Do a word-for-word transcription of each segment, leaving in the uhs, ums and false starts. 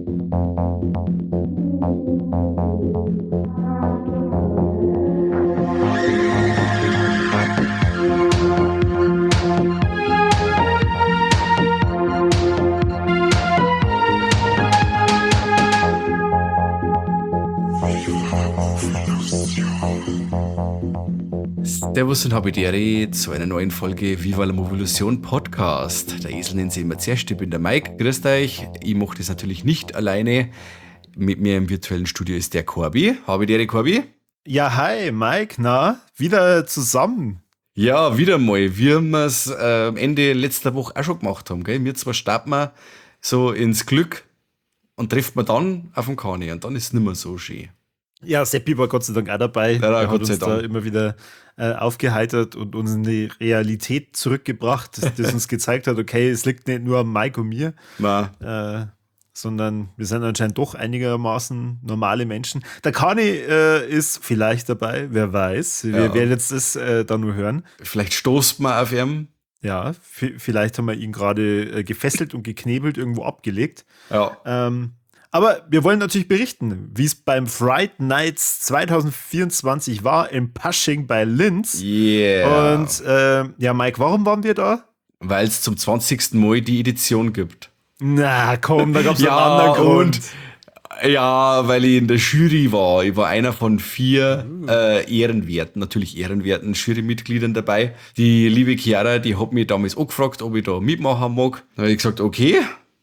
Servus und Habidere zu einer neuen Folge Viva la Movolution Podcast. Der Esel nennt sie immer zuerst, ich bin der Mike. Grüßt euch, ich mache das natürlich nicht alleine. Mit mir im virtuellen Studio ist der Corby. Habidere, Corby. Ja, hi Mike, na, wieder zusammen. Ja, wieder mal, wie wir es äh, Ende letzter Woche auch schon gemacht haben. Gell? Wir zwar starten wir so ins Glück und trifft man dann auf den Kani und dann ist es nicht mehr so schön. Ja, Seppi war Gott sei Dank auch dabei. Ja, er Gott hat sei uns Dank. da immer wieder äh, aufgeheitert und uns in die Realität zurückgebracht, das, das uns gezeigt hat, okay, es liegt nicht nur am Mike und mir, äh, sondern wir sind anscheinend doch einigermaßen normale Menschen. Der Kani äh, ist vielleicht dabei, wer weiß. Wir Ja. werden jetzt das äh, dann nur hören. Vielleicht stoßt man auf ihn. Ja, v- vielleicht haben wir ihn gerade äh, gefesselt und geknebelt irgendwo abgelegt. Ja. Ähm, aber wir wollen natürlich berichten, wie es beim Fright Nights zwanzig vierundzwanzig war in Pasching bei Linz. Yeah. Und äh, ja, Mike, warum waren wir da? Weil es zum zwanzigsten Mal die Edition gibt. Na komm, da gab es Ja, einen anderen Grund. und ja, weil ich in der Jury war. Ich war einer von vier äh, ehrenwerten, natürlich ehrenwerten Jurymitgliedern dabei. Die liebe Chiara, die hat mich damals auch gefragt, ob ich da mitmachen mag. Dann habe ich gesagt, okay,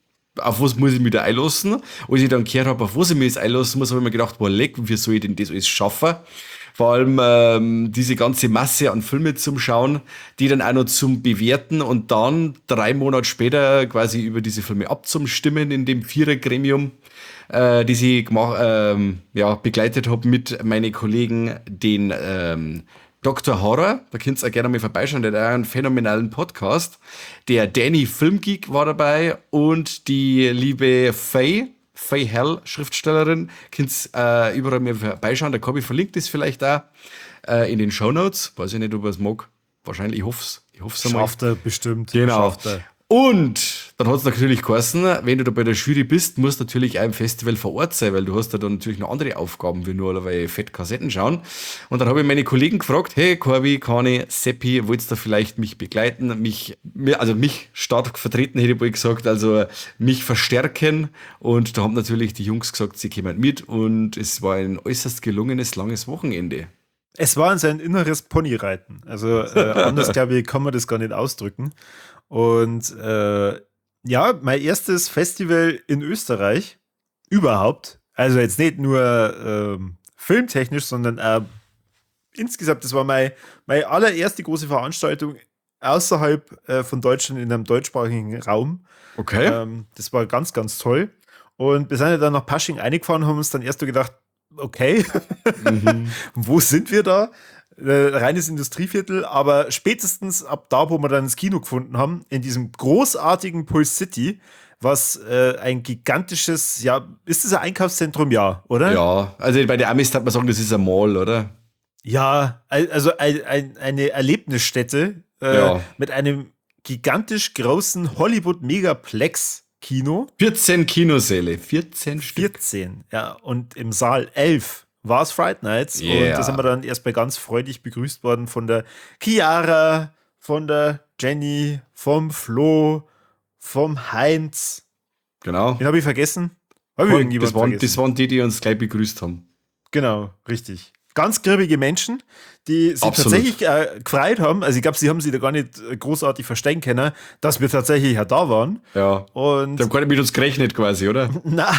auf was muss ich mich da einlassen? Als ich dann gehört habe, auf was ich mich jetzt einlassen muss, habe ich mir gedacht, boah, leck, wie soll ich denn das alles schaffen? Vor allem ähm, diese ganze Masse an Filme zum Schauen, die dann auch noch zum Bewerten und dann drei Monate später quasi über diese Filme abzustimmen in dem Vierergremium, äh, die ich gemacht, ähm, ja, begleitet habe mit meinen Kollegen, den ähm, Doktor Horror, da könnt ihr auch gerne mal vorbeischauen, der hat auch einen phänomenalen Podcast. Der Danny Filmgeek war dabei und die liebe Faye, Faye Hell, Schriftstellerin, könnt ihr äh, überall mal vorbeischauen. Der Kobi verlinkt das vielleicht auch äh, in den Shownotes. Weiß ich nicht, ob er es mag. Wahrscheinlich, ich hoffe es. Ich hoffe es einmal. Schafft er bestimmt. Genau. Schafft er. Und dann hat es natürlich geheißen, wenn du da bei der Jury bist, musst du natürlich auch im Festival vor Ort sein, weil du hast da dann natürlich noch andere Aufgaben, wie nur allerweil fett Kassetten schauen. Und dann habe ich meine Kollegen gefragt, hey Corby, Kani, Seppi, wollt ihr da vielleicht mich begleiten, mich, mir- also mich stark vertreten, hätte ich wohl gesagt, also mich verstärken. Und da haben natürlich die Jungs gesagt, sie kommen mit und es war ein äußerst gelungenes, langes Wochenende. Es war sein inneres Ponyreiten. Also äh, anders, glaube ich, kann man das gar nicht ausdrücken. Und äh, ja, mein erstes Festival in Österreich überhaupt. Also jetzt nicht nur ähm, filmtechnisch, sondern auch insgesamt, das war mein, meine allererste große Veranstaltung außerhalb äh, von Deutschland in einem deutschsprachigen Raum. Okay. Ähm, das war ganz, ganz toll. Und wir sind ja dann nach Pasching eingefahren, haben uns dann erst so gedacht, okay, wo sind wir da? Äh, reines Industrieviertel, aber spätestens ab da, wo wir dann das Kino gefunden haben, in diesem großartigen Pulse City, was äh, ein gigantisches, ja, ist das ein Einkaufszentrum? Ja, oder? Ja, also bei der Amis hat man sagen, das ist ein Mall, oder? Ja, al- also ein, ein, eine Erlebnisstätte äh, Ja. mit einem gigantisch großen Hollywood-Megaplex-Kino. vierzehn Kinosäle, vierzehn Stück. vierzehn, ja, und im Saal elf war es Fright Nights. Yeah. Und da sind wir dann erstmal ganz freudig begrüßt worden von der Chiara, von der Jenny, vom Flo, vom Heinz. Genau. Den habe ich vergessen. Habe ich Und irgendjemand das, waren, vergessen? das waren die, die uns gleich begrüßt haben. Genau, richtig. Ganz grimmige Menschen, die sich Absolut. tatsächlich äh, gefreut haben. Also ich glaube, sie haben sich da gar nicht äh, großartig verstehen können, dass wir tatsächlich ja da waren. Ja. Und Die haben gar nicht mit uns gerechnet quasi, oder? Na.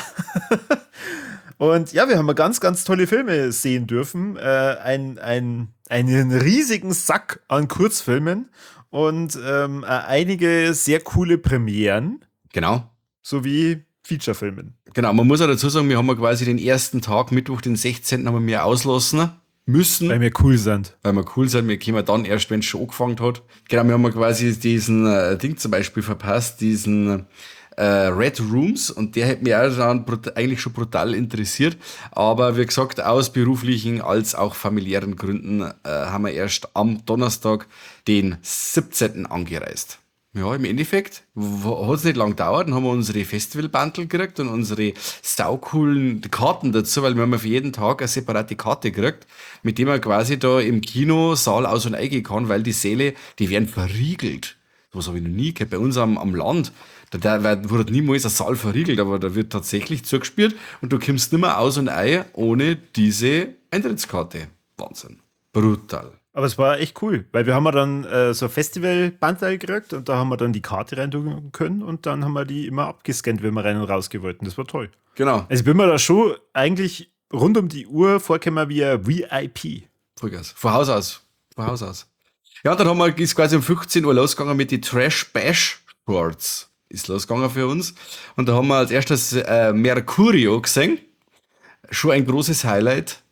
Und ja, wir haben ganz, ganz tolle Filme sehen dürfen. Äh, ein, ein, einen riesigen Sack an Kurzfilmen und ähm, äh, einige sehr coole Premieren Genau. sowie Featurefilmen. Genau, man muss auch dazu sagen, wir haben ja quasi den ersten Tag, Mittwoch, den sechzehnten haben wir auslassen müssen, Weil wir cool sind. weil wir cool sind. Wir kommen dann erst, wenn es schon angefangen hat. Genau, wir haben ja quasi diesen äh, Ding zum Beispiel verpasst, diesen äh, Red Rooms, und der hat mich auch dann brut- eigentlich schon brutal interessiert. Aber wie gesagt, aus beruflichen als auch familiären Gründen äh, haben wir erst am Donnerstag, den siebzehnten angereist. Ja, im Endeffekt hat es nicht lang gedauert, dann haben wir unsere Festivalbandel gekriegt und unsere saucoolen Karten dazu, weil wir haben ja für jeden Tag eine separate Karte gekriegt, mit dem man quasi da im Kinosaal aus- und eingehen kann, weil die Säle, die werden verriegelt. Was habe ich noch nie gehört. Bei uns am, am Land, da, da wird wird niemals ein Saal verriegelt, aber da wird tatsächlich zugespielt und du kommst nicht mehr aus und ein ohne diese Eintrittskarte. Wahnsinn. Brutal. Aber es war echt cool, weil wir haben ja dann äh, so ein Festival-Bandteil gekriegt und da haben wir dann die Karte rein tun können und dann haben wir die immer abgescannt, wenn wir rein und raus wollten. Das war toll. Genau. Also ich bin mir da schon eigentlich rund um die Uhr vorgekommen wie ein V I P. Vollgas. Von Haus aus. Von Haus aus. Ja, dann haben wir, ist quasi um fünfzehn Uhr losgegangen mit die Trash Bash Sports. Ist losgegangen für uns. Und da haben wir als erstes äh, Mercurio gesehen. Schon ein großes Highlight.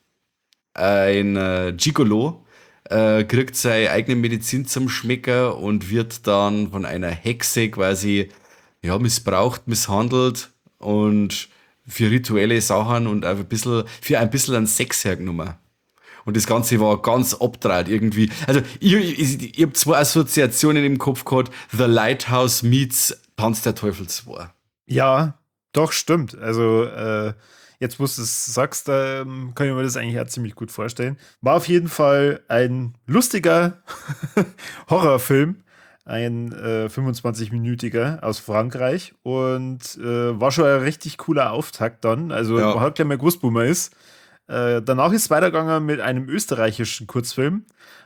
Ein äh, Gigolo äh, kriegt seine eigene Medizin zum Schmecker und wird dann von einer Hexe quasi ja, missbraucht, misshandelt und für rituelle Sachen und auch ein bisschen, für ein bisschen an Sex hergenommen. Und das Ganze war ganz abgedreht irgendwie. Also, ich, ich, ich habe zwei Assoziationen im Kopf gehabt. The Lighthouse meets Tanz der Teufel zwei. Ja, doch, stimmt. Also, äh, jetzt, wo du es sagst, da ähm, kann ich mir das eigentlich auch ziemlich gut vorstellen. War auf jeden Fall ein lustiger Horrorfilm, ein äh, fünfundzwanzig-minütiger aus Frankreich und äh, war schon ein richtig cooler Auftakt dann. Also, Ja. man hat gleich mal gewusst, wo man ist. Äh, danach ist es weitergegangen mit einem österreichischen Kurzfilm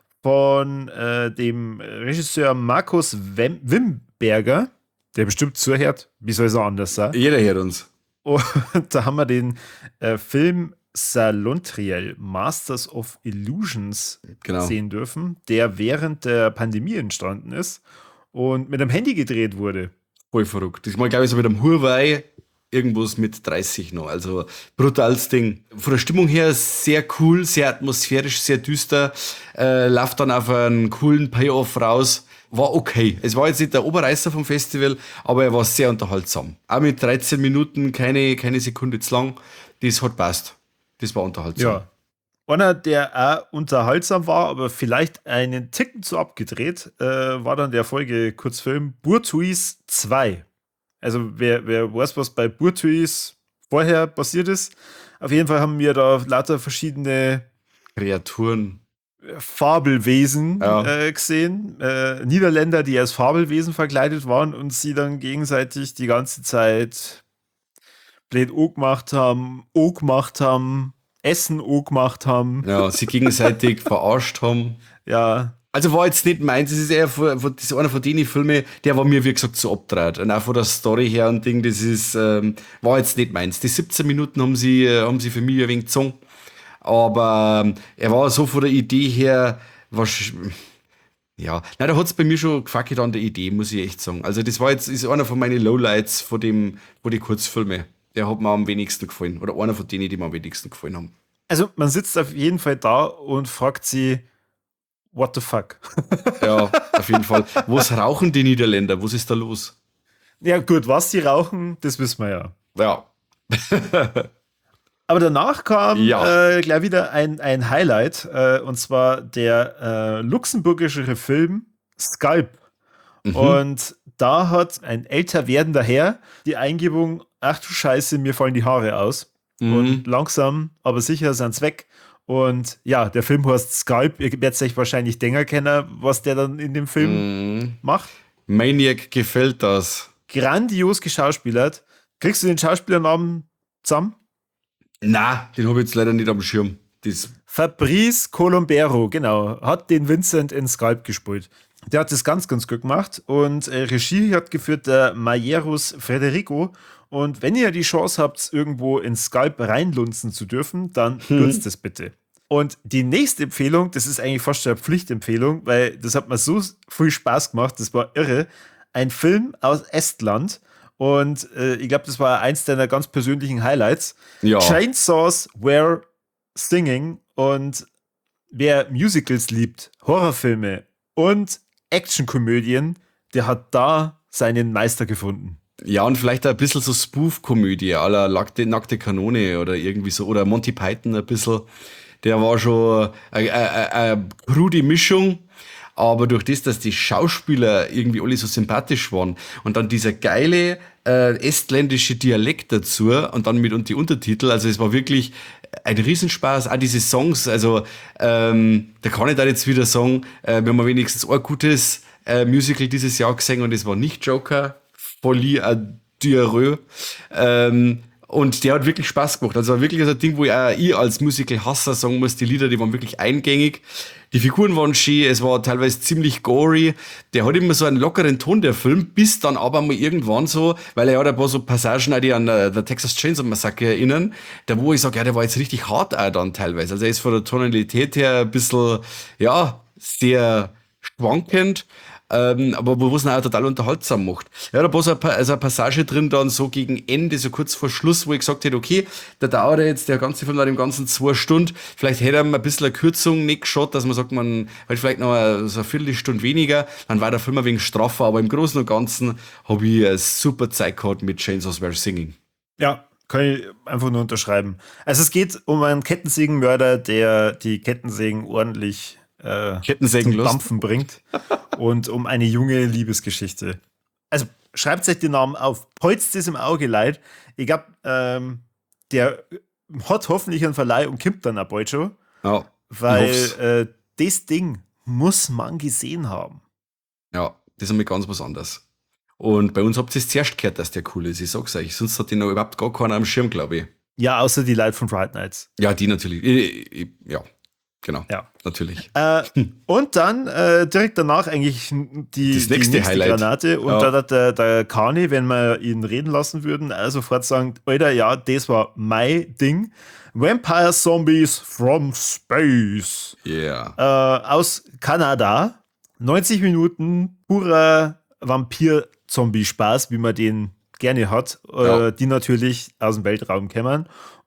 von äh, dem Regisseur Markus Wem Wimberger, der bestimmt zuhört. Wie soll es auch anders sein? Jeder hört uns. Und da haben wir den äh, Film Salontriel, Masters of Illusions, Genau. sehen dürfen, der während der Pandemie entstanden ist und mit einem Handy gedreht wurde. Voll verrückt. Das ist mal, glaube ich, so mit einem Huawei irgendwas mit dreißig noch. Also brutales Ding. Von der Stimmung her sehr cool, sehr atmosphärisch, sehr düster. Äh, läuft dann auf einen coolen Payoff raus. War okay. Es war jetzt nicht der Oberreißer vom Festival, aber er war sehr unterhaltsam. Auch mit dreizehn Minuten, keine, keine Sekunde zu lang. Das hat passt. Das war unterhaltsam. Ja. Einer, der auch unterhaltsam war, aber vielleicht einen Ticken zu abgedreht, äh, war dann der Folge-Kurzfilm Burtuis zwei. Also wer, wer weiß, was bei Burtuis vorher passiert ist. Auf jeden Fall haben wir da lauter verschiedene Kreaturen. Fabelwesen Ja. äh, gesehen. Äh, Niederländer, die als Fabelwesen verkleidet waren und sie dann gegenseitig die ganze Zeit blöd O gemacht haben, O gemacht haben, Essen O gemacht haben. Ja, sie gegenseitig verarscht haben. Ja, Also war jetzt nicht meins, das ist eher von, von, das ist einer von den Filmen, der war mir, wie gesagt, so abgedreht. Und auch von der Story her und Ding, das ist, ähm, war jetzt nicht meins. Die siebzehn Minuten haben sie, äh, haben sie für mich ein wenig gezogen. Aber ähm, er war so von der Idee her, war, sch- ja, nein, da hat es bei mir schon gefackelt an der Idee, muss ich echt sagen. Also das war jetzt, ist einer von meinen Lowlights von dem, von den Kurzfilmen. Der hat mir am wenigsten gefallen. Oder einer von denen, die mir am wenigsten gefallen haben. also man sitzt auf jeden Fall da und fragt sie, what the fuck? Ja, auf jeden Fall. Was rauchen die Niederländer? Was ist da los? Ja gut, was die rauchen, das wissen wir ja. Ja. Aber danach kam Ja. äh, gleich wieder ein, ein Highlight, äh, und zwar der äh, luxemburgische Film Sculp. Mhm. Und da hat ein älter werdender Herr die Eingebung, ach du Scheiße, mir fallen die Haare aus. Mhm. Und langsam, aber sicher sind's weg. Und ja, der Film heißt Sculp. Ihr werdet euch wahrscheinlich Dinger kennen, was der dann in dem Film Mhm. macht. Maniac gefällt das. Grandios geschauspielert. Kriegst du den Schauspielernamen zusammen? Na, den habe ich jetzt leider nicht am Schirm. Das, Fabrice Colombero, genau, hat den Vincent in Sculp gespielt. Der hat das ganz, ganz gut gemacht und äh, Regie hat geführt der Majerus Federico. Und wenn ihr die Chance habt, irgendwo in Sculp reinlunzen zu dürfen, dann nutzt es bitte. Und die nächste Empfehlung, das ist eigentlich fast schon eine Pflichtempfehlung, weil das hat mir so viel Spaß gemacht, das war irre. Ein Film aus Estland und äh, ich glaube, das war eins deiner ganz persönlichen Highlights. ja. Chainsaws Were Singing und wer Musicals liebt, Horrorfilme und Actionkomödien, der hat da seinen Meister gefunden. Ja, und vielleicht ein bisschen so Spoof-Komödie, à la Nackte, Nackte Kanone oder irgendwie so. Oder Monty Python ein bisschen. Der war schon eine, eine, eine krude Mischung, aber durch das, dass die Schauspieler irgendwie alle so sympathisch waren und dann dieser geile äh, estländische Dialekt dazu und dann mit und die Untertitel, also es war wirklich ein Riesenspaß, auch diese Songs, also ähm, da kann ich da jetzt wieder sagen, äh, wir haben wenigstens ein gutes äh, Musical dieses Jahr gesehen und es war nicht Joker, Folie à Dieu, ähm, und der hat wirklich Spaß gemacht. Also war wirklich so ein Ding, wo ich, auch ich als Musical-Hasser sagen muss, die Lieder, die waren wirklich eingängig. Die Figuren waren schön, es war teilweise ziemlich gory. Der hat immer so einen lockeren Ton, der Film, bis dann aber mal irgendwann so, weil er hat ein paar so Passagen, die an der, der Texas Chainsaw Massacre erinnern, da wo ich sage, ja, der war jetzt richtig hart auch dann teilweise. Also er ist von der Tonalität her ein bisschen, ja, sehr schwankend. Ähm, aber wo es ihn auch total unterhaltsam macht. Ja, da war so eine, also eine Passage drin, dann so gegen Ende, so kurz vor Schluss, wo ich gesagt hätte, okay, da dauert jetzt der ganze Film nach dem ganzen zwei Stunden, vielleicht hätte er ein bisschen eine Kürzung nicht geschaut, dass man sagt, man halt vielleicht noch eine, so eine Viertelstunde weniger, dann war der Film ein wenig straffer, aber im Großen und Ganzen habe ich eine super Zeit gehabt mit Chainsaw Were Singing. Ja, kann ich einfach nur unterschreiben. Also es geht um einen Kettensägenmörder, der die Kettensägen ordentlich äh, Kettensägen zum Lust. Dampfen bringt und um eine junge Liebesgeschichte. Also schreibt euch den Namen auf, polzt es im Auge leid. Ich glaube, ähm, der hat hoffentlich einen Verleih und kommt dann auch bald schon, Ja, weil ich hoff's. äh, das Ding muss man gesehen haben. Ja, das ist einmal ganz was anderes. Und bei uns habt ihr es zuerst gehört, dass der cool ist. Ich sag's euch, sonst hat den noch überhaupt gar keiner am Schirm, glaube ich. Ja, außer die Leute von Fright Nights. Ja, die natürlich. Ich, ich, ja, genau. Ja. Natürlich. Äh, und dann äh, direkt danach eigentlich die, Das die nächste nächste Highlight. Granate. Und Ja. da hat der, der Kani, wenn wir ihn reden lassen würden, also sofort sagen, Alter, ja, das war mein Ding. Vampire Zombies from Space. Yeah. Äh, aus Kanada. neunzig Minuten purer Vampir-Zombie-Spaß, wie man den gerne hat, Ja. äh, die natürlich aus dem Weltraum kämmern.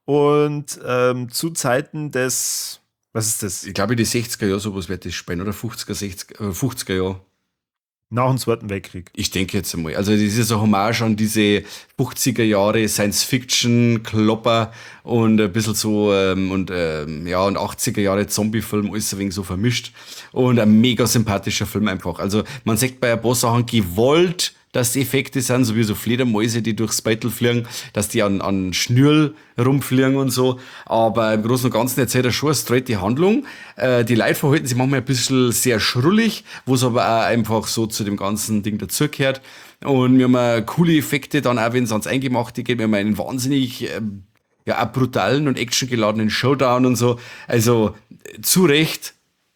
Und ähm, zu Zeiten des, was ist das? Ich glaube, die sechziger Jahre, sowas wird das spielen, oder fünfziger, sechziger, äh, fünfziger Jahre. Nach dem Zweiten Weltkrieg. Ich denke jetzt einmal. Also, das ist so Hommage an diese fünfziger Jahre Science-Fiction, Klopper und ein bisschen so, ähm, und, ähm, ja, und achtziger Jahre Zombie-Film, alles ein wenig so vermischt. Und ein mega sympathischer Film einfach. Also, man sieht bei ein paar Sachen gewollt, dass die Effekte sind, so wie so Fledermäuse, die durchs Beitel fliegen, dass die an, an Schnürl rumfliegen und so. Aber im Großen und Ganzen erzählt er schon eine straight die Handlung. Äh, die Leute verhalten sich manchmal ein bisschen sehr schrullig, wo es aber auch einfach so zu dem ganzen Ding dazugehört. Und wir haben auch coole Effekte dann auch, wenn es ans Eingemachte geht. Wir haben einen wahnsinnig, ähm, ja, auch brutalen und actiongeladenen Showdown und so. Also, zu Recht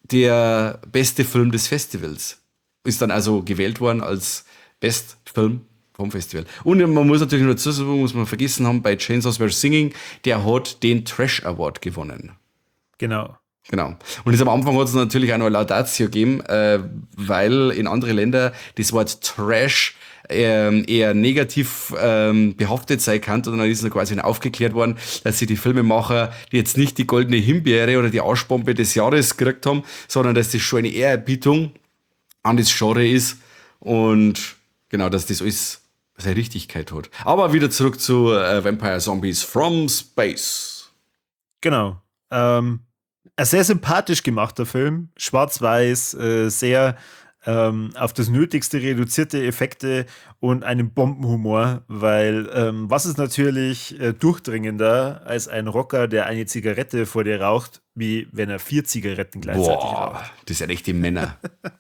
der beste Film des Festivals. Ist dann also gewählt worden als Bestfilm vom Festival. Und man muss natürlich noch dazu sagen, muss man vergessen haben, bei Chainsaw Were Singing, der hat den Trash Award gewonnen. Genau. Genau. Und jetzt am Anfang hat es natürlich auch noch eine Laudatio gegeben, äh, weil in andere Länder das Wort Trash ähm, eher negativ ähm, behaftet sein kann. Und dann ist noch quasi aufgeklärt worden, dass sie die Filmemacher, die jetzt nicht die goldene Himbeere oder die Arschbombe des Jahres gekriegt haben, sondern dass das schon eine Ehrerbietung an das Genre ist und genau, dass das alles seine Richtigkeit hat. Aber wieder zurück zu äh, Vampire Zombies from Space. Genau. Ähm, ein sehr sympathisch gemachter Film. Schwarz-Weiß, äh, sehr ähm, auf das Nötigste reduzierte Effekte und einen Bombenhumor, weil ähm, was ist natürlich äh, durchdringender als ein Rocker, der eine Zigarette vor dir raucht, wie wenn er vier Zigaretten gleichzeitig raucht. Boah, das sind echte Männer.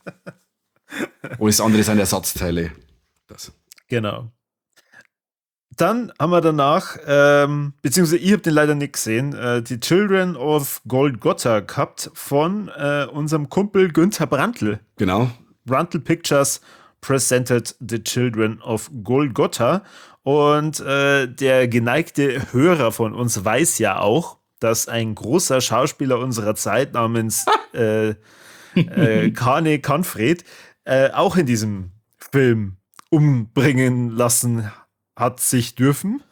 Alles andere sind Ersatzteile. Das. Genau. Dann haben wir danach, ähm, beziehungsweise ich habe den leider nicht gesehen, äh, die Children of Golgotha gehabt von äh, unserem Kumpel Günther Brandl. Genau. Brandl Pictures presented The Children of Golgotha. Und äh, der geneigte Hörer von uns weiß ja auch, dass ein großer Schauspieler unserer Zeit namens äh, äh, Kane Kanfred äh, auch in diesem Film umbringen lassen hat sich dürfen.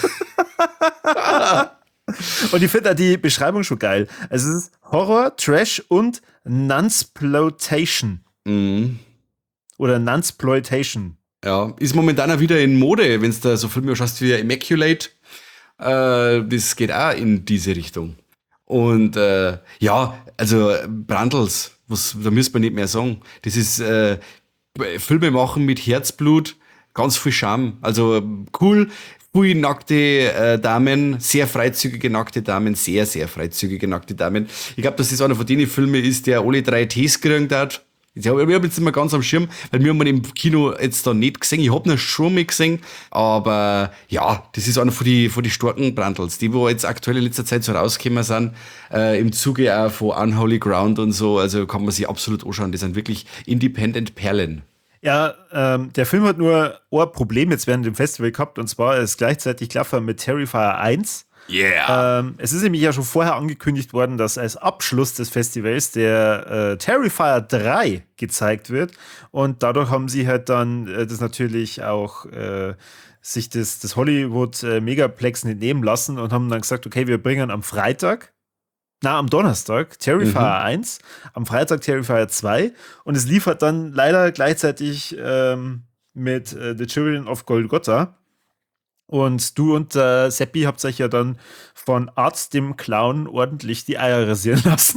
Und ich finde da die Beschreibung schon geil. Also es ist Horror, Trash und Nunsploitation. Mhm. Oder Nunsploitation. Ja, ist momentan auch wieder in Mode, wenn du da so Filme schaust wie Immaculate. Äh, das geht auch in diese Richtung. Und äh, ja, also Brandls, was, da müsste man nicht mehr sagen. Das ist äh, Filme machen mit Herzblut, ganz viel Charme. Also cool, viel nackte äh, Damen, sehr freizügige nackte Damen, sehr, sehr freizügige nackte Damen. Ich glaube, dass das einer von denen Filmen ist, der alle drei Ts gekriegt hat. Ich habe hab jetzt nicht mehr ganz am Schirm, weil wir haben ihn im Kino jetzt da nicht gesehen. Ich habe ihn schon mal gesehen, aber ja, das ist einer von die, von die starken Brandls, die wo jetzt aktuell in letzter Zeit so rausgekommen sind, äh, im Zuge auch von Unholy Ground und so, also kann man sich absolut anschauen. Die sind wirklich Independent Perlen. Ja, ähm, der Film hat nur ein Problem jetzt während dem Festival gehabt, und zwar ist gleichzeitig Klaffer mit Terrifier eins. Yeah. Ähm, es ist nämlich ja schon vorher angekündigt worden, dass als Abschluss des Festivals der äh, Terrifier drei gezeigt wird, und dadurch haben sie halt dann äh, das natürlich auch äh, sich das, das Hollywood äh, Megaplex nicht nehmen lassen und haben dann gesagt, okay, wir bringen am Freitag, na, am Donnerstag Terrifier Mhm. eins, am Freitag Terrifier zwei, und es liefert dann leider gleichzeitig ähm, mit äh, The Children of Golgotha. Und du und äh, Seppi habt euch ja dann von Arzt dem Clown ordentlich die Eier rasieren lassen.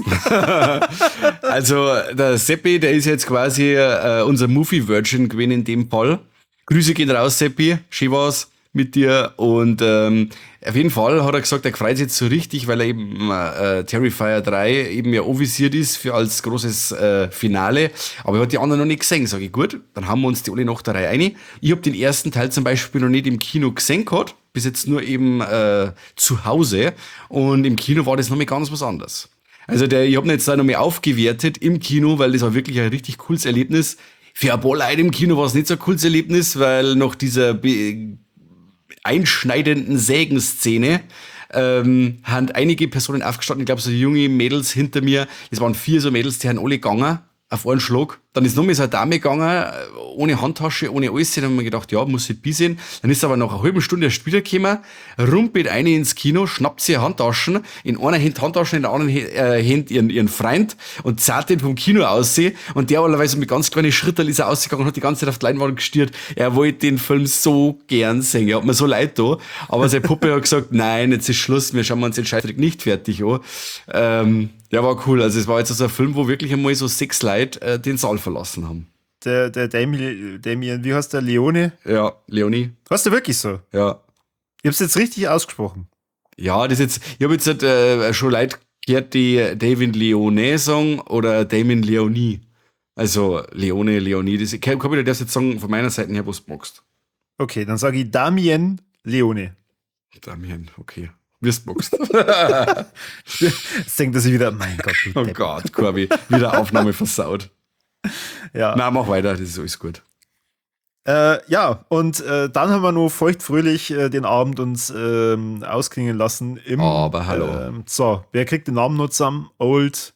Also der Seppi, der ist jetzt quasi äh, unser Movie-Virgin gewesen in dem Fall. Grüße gehen raus, Seppi. Schön war's mit dir. Und ähm, auf jeden Fall hat er gesagt, er freut sich jetzt so richtig, weil er eben äh, Terrifier drei eben ja avisiert ist für als großes äh, Finale. Aber er hat die anderen noch nicht gesehen. Sag ich, gut, dann haben wir uns die alle nach der Reihe rein. Ich habe den ersten Teil zum Beispiel noch nicht im Kino gesehen gehabt, bis jetzt nur eben äh, zu Hause. Und im Kino war das noch mal ganz was anderes. Also der, ich habe ihn jetzt da noch mal aufgewertet im Kino, weil das war wirklich ein richtig cooles Erlebnis. Für ein paar Leute im Kino war es nicht so ein cooles Erlebnis, weil nach dieser be- einschneidenden Sägenszene ähm, haben einige Personen aufgestanden. Ich glaube, so junge Mädels hinter mir, es waren vier so Mädels, die haben alle gegangen auf einen Schlag. Dann ist noch mal so eine Dame gegangen, ohne Handtasche, ohne alles. Dann haben wir gedacht, ja, muss ich sein. Dann ist aber nach einer halben Stunde erst wiedergekommen, rumpelt eine ins Kino, schnappt sie Handtaschen, in einer Hand Handtaschen, in der anderen äh, Hand ihren, ihren Freund und zerrt den vom Kino aussehen. Und der allerweise mit ganz kleinen Schritten ist er ausgegangen und hat die ganze Zeit auf die Leinwand gestiert. Er wollte den Film so gern sehen. Er hat mir so leid da. Aber seine Puppe hat gesagt, nein, jetzt ist Schluss, wir schauen uns den Scheißdreck nicht fertig an. Ähm, ja, war cool. Also es war jetzt so ein Film, wo wirklich einmal so sechs Leute äh, den Saal verlassen haben. Der, der Damien, Damien, wie heißt der? Leone? Ja, Leonie. Hast du wirklich so? Ja. Ich hab's jetzt richtig ausgesprochen. Ja, das jetzt, ich habe jetzt äh, schon Leute gehört, die David Leone sagen oder Damien Leonie. Also Leone, Leonie. Das, ich kann ich das jetzt sagen von meiner Seite her, was du magst. Okay, dann sage ich Damien Leone. Damien, okay. Wie du magst. Jetzt denkt er sich wieder, mein Gott, du Oh Depp. Gott, Corby, wieder Aufnahme versaut. Ja. Na, mach weiter, das ist alles gut. Äh, ja, und äh, dann haben wir nur feuchtfröhlich äh, den Abend uns ähm, ausklingen lassen. Im, Aber hallo. Ähm, so, wer kriegt den Namen noch zusammen? Old,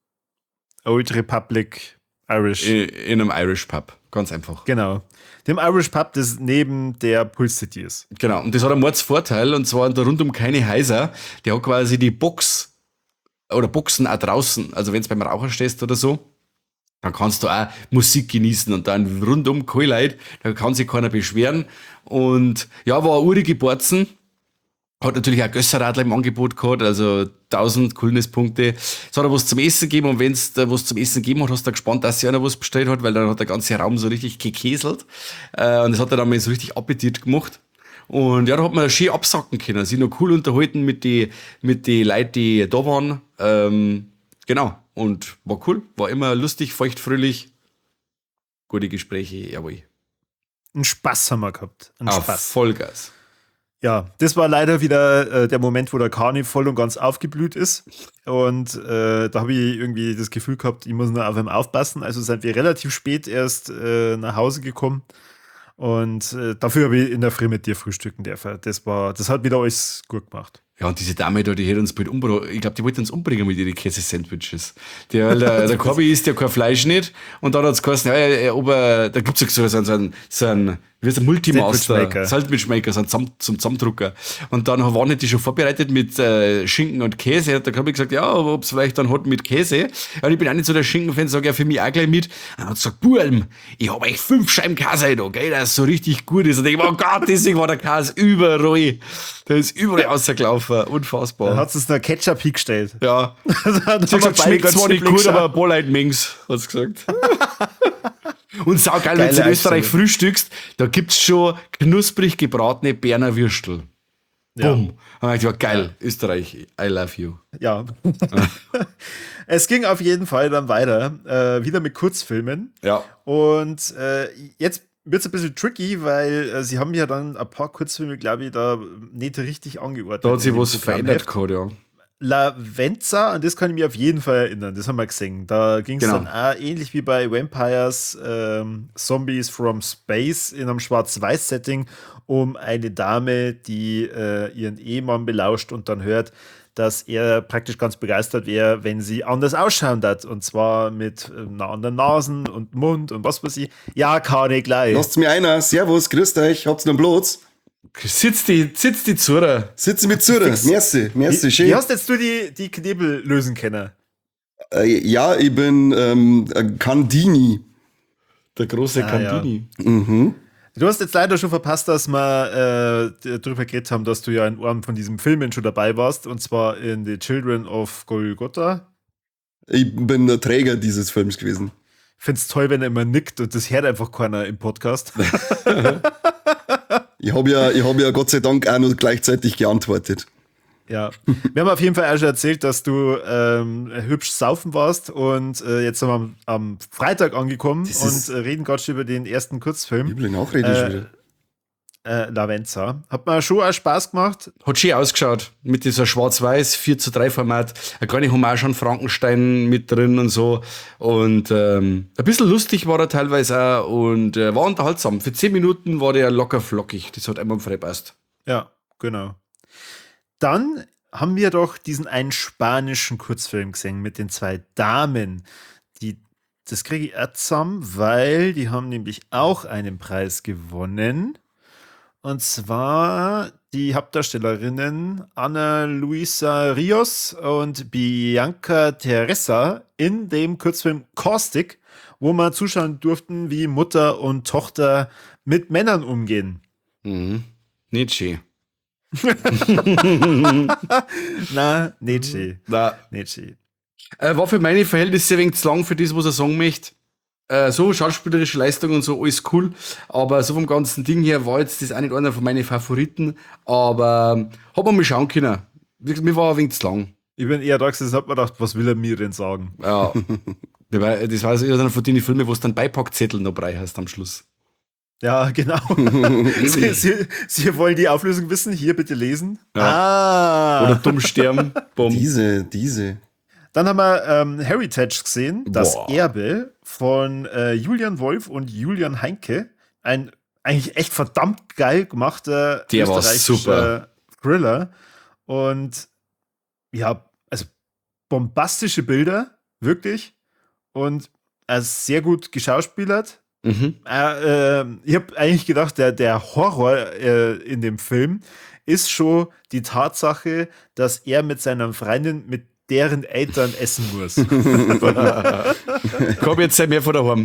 Old Republic Irish. In, in einem Irish Pub, ganz einfach. Genau. Dem Irish Pub, das neben der Pulse City ist. Genau, und das hat einen Mordsvorteil, und zwar da rundum keine Häuser. Der hat quasi die Box oder Boxen auch draußen. Also wenn du beim Raucher stehst oder so, dann kannst du auch Musik genießen und dann rundum keine Leute, da kann sich keiner beschweren. Und ja, war eine urige Borzen. Hat natürlich auch Gösserradler im Angebot gehabt, also tausend Coolness-Punkte. Es hat auch was zum Essen gegeben, und wenn es da was zum Essen gegeben hat, hast du gespannt, dass sich einer was bestellt hat, weil dann hat der ganze Raum so richtig gekäselt. Äh, und das hat er dann mal so richtig Appetit gemacht. Und ja, da hat man schön absacken können, sich noch cool unterhalten mit den mit die Leuten, die da waren. Ähm, genau, und war cool, war immer lustig, feuchtfröhlich. Gute Gespräche, jawohl. Einen Spaß haben wir gehabt. Einen Auf Spaß. Vollgas. Ja, das war leider wieder äh, der Moment, wo der Kani voll und ganz aufgeblüht ist. Und äh, da habe ich irgendwie das Gefühl gehabt, ich muss nur auf ihn aufpassen. Also sind wir relativ spät erst äh, nach Hause gekommen. Und äh, dafür habe ich in der Früh mit dir frühstücken dürfen. Das war, das hat wieder alles gut gemacht. Ja, und diese Dame da, die hätte uns bald umbringen. Ich glaube, die wollte uns umbringen mit ihren Käse-Sandwiches. Der, der, der Corby isst ja kein Fleisch nicht. Und dann hat es geheißen, ja, ja, ob er, da gibt es so, so, so einen, so einen, wie heißt der, Multimaster, Sandwichmaker. Sandwichmaker, so einen Zusamm, zum Zusammendrucker. Und dann waren nicht die schon vorbereitet mit äh, Schinken und Käse. Da habe ich gesagt, ja, ob es vielleicht dann hat mit Käse. Ja, und ich bin auch nicht so der Schinken-Fan, sage ja für mich auch gleich mit. Und hat gesagt, Burm, ich habe euch fünf Scheiben Käse da, gell, das so richtig gut ist. Und ich, oh Gott, deswegen war der Käse überall. Der ist überall rausgelaufen. Katastrophe, Dann unfassbar. hat es noch Ketchup hingestellt. Ja, Dann haben sie hat wir gesagt, beide schmeckt ganz zwar nicht schnipplig gut, aber geschaut. Bolleit Mings, hat sie gesagt. Und saugeil, wenn Geile du in Österreich Einstellung. frühstückst, da gibt's schon knusprig gebratene Berner Würstel. Ja. Bumm. Und ich war geil, Österreich, I love you. Ja. Es ging auf jeden Fall dann weiter, äh, wieder mit Kurzfilmen. Ja. Und äh, jetzt wird es ein bisschen tricky, weil äh, sie haben ja dann ein paar Kurzfilme, glaube ich, da nicht richtig angeordnet. Da hat sich in dem was verändert Programmheft. gehabt, ja. La Venza, an das kann ich mich auf jeden Fall erinnern, das haben wir gesehen. Da ging es Genau. dann auch ähnlich wie bei Vampires, ähm, Zombies from Space in einem Schwarz-Weiß-Setting um eine Dame, die äh, ihren Ehemann belauscht und dann hört, dass er praktisch ganz begeistert wäre, wenn sie anders ausschauen hat. Und zwar mit äh, einer anderen Nasen und Mund und was weiß ich. Ja, kann ich gleich. Lasst mir einer. Servus, grüßt euch. Habt's noch bloß. Sitzt die, sitzt die Zure. Sitze mit Zürich. Merci, merci, Wie, schön. wie hast jetzt du die, die Knebel lösen können? Äh, ja, ich bin ähm, ein Candini. Der große Ah, ja. Candini. Mhm. Du hast jetzt leider schon verpasst, dass wir äh, darüber geredet haben, dass du ja in einem von diesen Filmen schon dabei warst, und zwar in The Children of Golgotha. Ich bin der Träger dieses Films gewesen. Ich finde es toll, wenn er immer nickt und das hört einfach keiner im Podcast. Ich habe ja, ich hab ja Gott sei Dank auch noch gleichzeitig geantwortet. Ja. Wir haben auf jeden Fall auch schon erzählt, dass du ähm, hübsch saufen warst und äh, jetzt sind wir am, am Freitag angekommen Das ist- und äh, reden gerade schon über den ersten Kurzfilm, Üble Nachrede Äh, schon wieder. äh, La Venza. Hat mir schon auch Spaß gemacht. Hat schön ausgeschaut. Mit dieser schwarz-weiß vier zu drei Format. Eine kleine Hommage an Frankenstein mit drin und so. Und ähm, ein bisschen lustig war er teilweise auch und äh, war unterhaltsam. Für zehn Minuten war der locker flockig. Das hat einmal frei passt. Ja, genau. Dann haben wir doch diesen einen spanischen Kurzfilm gesehen mit den zwei Damen. Die, das kriege ich auch zusammen, weil die haben nämlich auch einen Preis gewonnen. Und zwar die Hauptdarstellerinnen Ana Luisa Rios und Bianca Teresa in dem Kurzfilm Caustic, wo wir zuschauen durften, wie Mutter und Tochter mit Männern umgehen. Mhm. Nicht schön. Na, nicht schön. Na, Nicht schön. äh, war für meine Verhältnisse ein wenig zu lang für das, was er sagen möchte. Äh, so, schauspielerische Leistung und so, alles cool. Aber so vom ganzen Ding her war jetzt das auch nicht einer von meinen Favoriten. Aber ähm, hat man mal schauen können. Wie gesagt, mir war ein wenig zu lang. Ich bin eher da gesessen und hab mir gedacht, was will er mir denn sagen? Ja. Das war das war so einer von den Filmen, wo es dann Beipackzettel noch brei hast am Schluss. Ja, genau. Sie, Sie, Sie wollen die Auflösung wissen? Hier bitte lesen. Ah. Oder dumm sterben. Bumm. Diese, diese. Dann haben wir ähm, Heritage gesehen, das Boah. Erbe von äh, Julian Wolf und Julian Heinke. Ein eigentlich echt verdammt geil gemachter Der war österreichischer super. Thriller. Und ja, also bombastische Bilder, wirklich. Und er ist sehr gut geschauspielert. Mhm. Äh, äh, ich habe eigentlich gedacht, der, der Horror äh, in dem Film ist schon die Tatsache, dass er mit seiner Freundin mit deren Eltern essen muss. Ich hab jetzt mehr von daheim.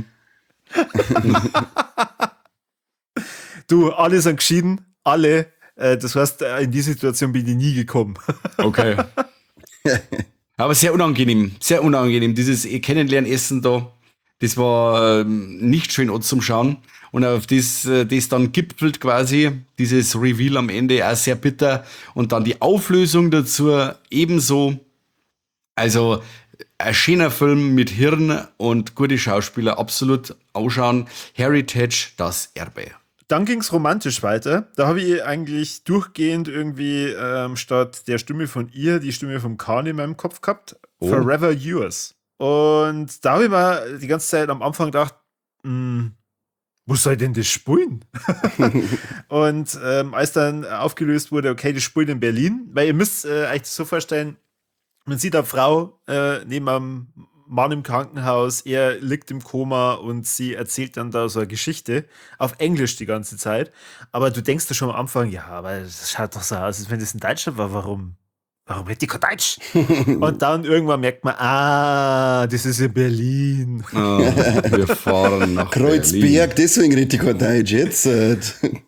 Du, alle sind geschieden, alle. Äh, das heißt, äh, in die Situation bin ich nie gekommen. Okay. Aber sehr unangenehm. Sehr unangenehm. Dieses Kennenlernen-Essen da, das war ähm, nicht schön zum Schauen. Und auf das, äh, das dann gipfelt quasi, dieses Reveal am Ende auch sehr bitter. Und dann die Auflösung dazu ebenso. Also ein schöner Film mit Hirn und gute Schauspieler, absolut ausschauen. Heritage, das Erbe. Dann ging es romantisch weiter. Da habe ich eigentlich durchgehend irgendwie ähm, statt der Stimme von ihr die Stimme vom Khan in meinem Kopf gehabt. Oh. Forever Yours. Und da habe ich mir die ganze Zeit am Anfang gedacht, mh, wo soll denn das spielen? Und ähm, als dann aufgelöst wurde, okay, das spielt in Berlin, weil ihr müsst äh, euch das so vorstellen, man sieht eine Frau äh, neben einem Mann im Krankenhaus, er liegt im Koma und sie erzählt dann da so eine Geschichte auf Englisch die ganze Zeit. Aber du denkst dir schon am Anfang, ja, aber das schaut doch so aus, als wenn das in Deutschland war, warum? warum redet die kein Deutsch? Und dann irgendwann merkt man, ah, das ist in Berlin. Oh, wir fahren nach Kreuzberg, Berlin. deswegen redet die kein Deutsch jetzt. äh.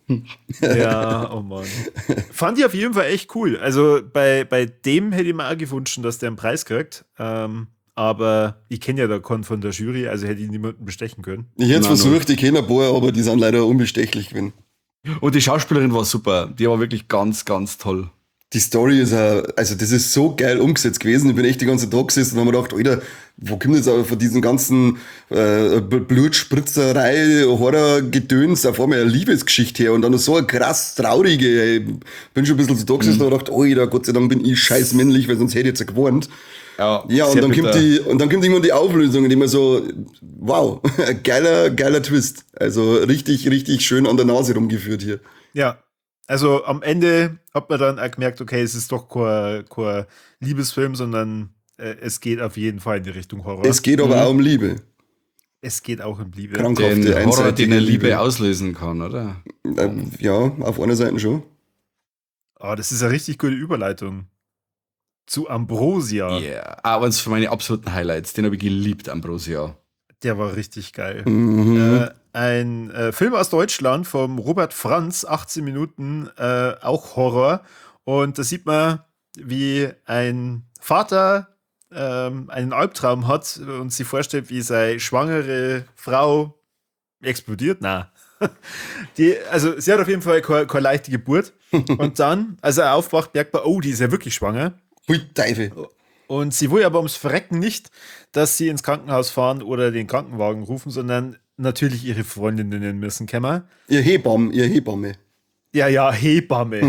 Ja, oh Mann. Fand ich auf jeden Fall echt cool. Also bei, bei dem hätte ich mir auch gewünscht, dass der einen Preis kriegt. Ähm, aber ich kenne ja da keinen von der Jury, also hätte ich niemanden bestechen können. Ich hätte es Nein, versucht, ich kenne ein paar, aber die sind leider unbestechlich gewesen. Und die Schauspielerin war super. Die war wirklich ganz, ganz toll. Die Story ist auch, also das ist so geil umgesetzt gewesen. Ich bin echt die ganze Tag gesessen und habe mir gedacht, Alter, wo kommt jetzt aber von diesen ganzen äh, Blutspritzerei, Horror-Gedöns auf einmal eine Liebesgeschichte her und dann noch so eine krass traurige. Ich bin schon ein bisschen so da gesessen mhm. und gedacht, Alter, Gott sei Dank bin ich scheiß männlich, weil sonst hätte ich jetzt gewarnt. Ja, ja und dann kommt die, und dann kommt irgendwann die Auflösung und immer so, wow, geiler, geiler Twist. Also richtig, richtig schön an der Nase rumgeführt hier. Ja. Also am Ende hat man dann auch gemerkt, okay, es ist doch kein, kein Liebesfilm, sondern äh, es geht auf jeden Fall in die Richtung Horror. Es geht aber mhm. auch um Liebe. Es geht auch um Liebe. Krankhafte, den Horror, den eine Liebe, Liebe auslösen kann, oder? Äh, ja, auf einer Seite schon. Oh, das ist eine richtig gute Überleitung. Zu Ambrosia. Ja, yeah. Aber eins von meinen absoluten Highlights. Den habe ich geliebt, Ambrosia. Der war richtig geil. Mhm. Äh, ein äh, Film aus Deutschland vom Robert Franz, achtzehn Minuten, äh, auch Horror. Und da sieht man, wie ein Vater ähm, einen Albtraum hat und sich vorstellt, wie seine schwangere Frau explodiert. Na. Die, also sie hat auf jeden Fall keine, keine leichte Geburt. Und dann, als er aufwacht, merkt man, oh, die ist ja wirklich schwanger. Hui, Teufel. Und sie will aber ums Verrecken nicht, dass sie ins Krankenhaus fahren oder den Krankenwagen rufen, sondern natürlich ihre Freundinnen müssen kommen. Ihr Hebamme, ihr Hebamme. Ja, ja, Hebamme.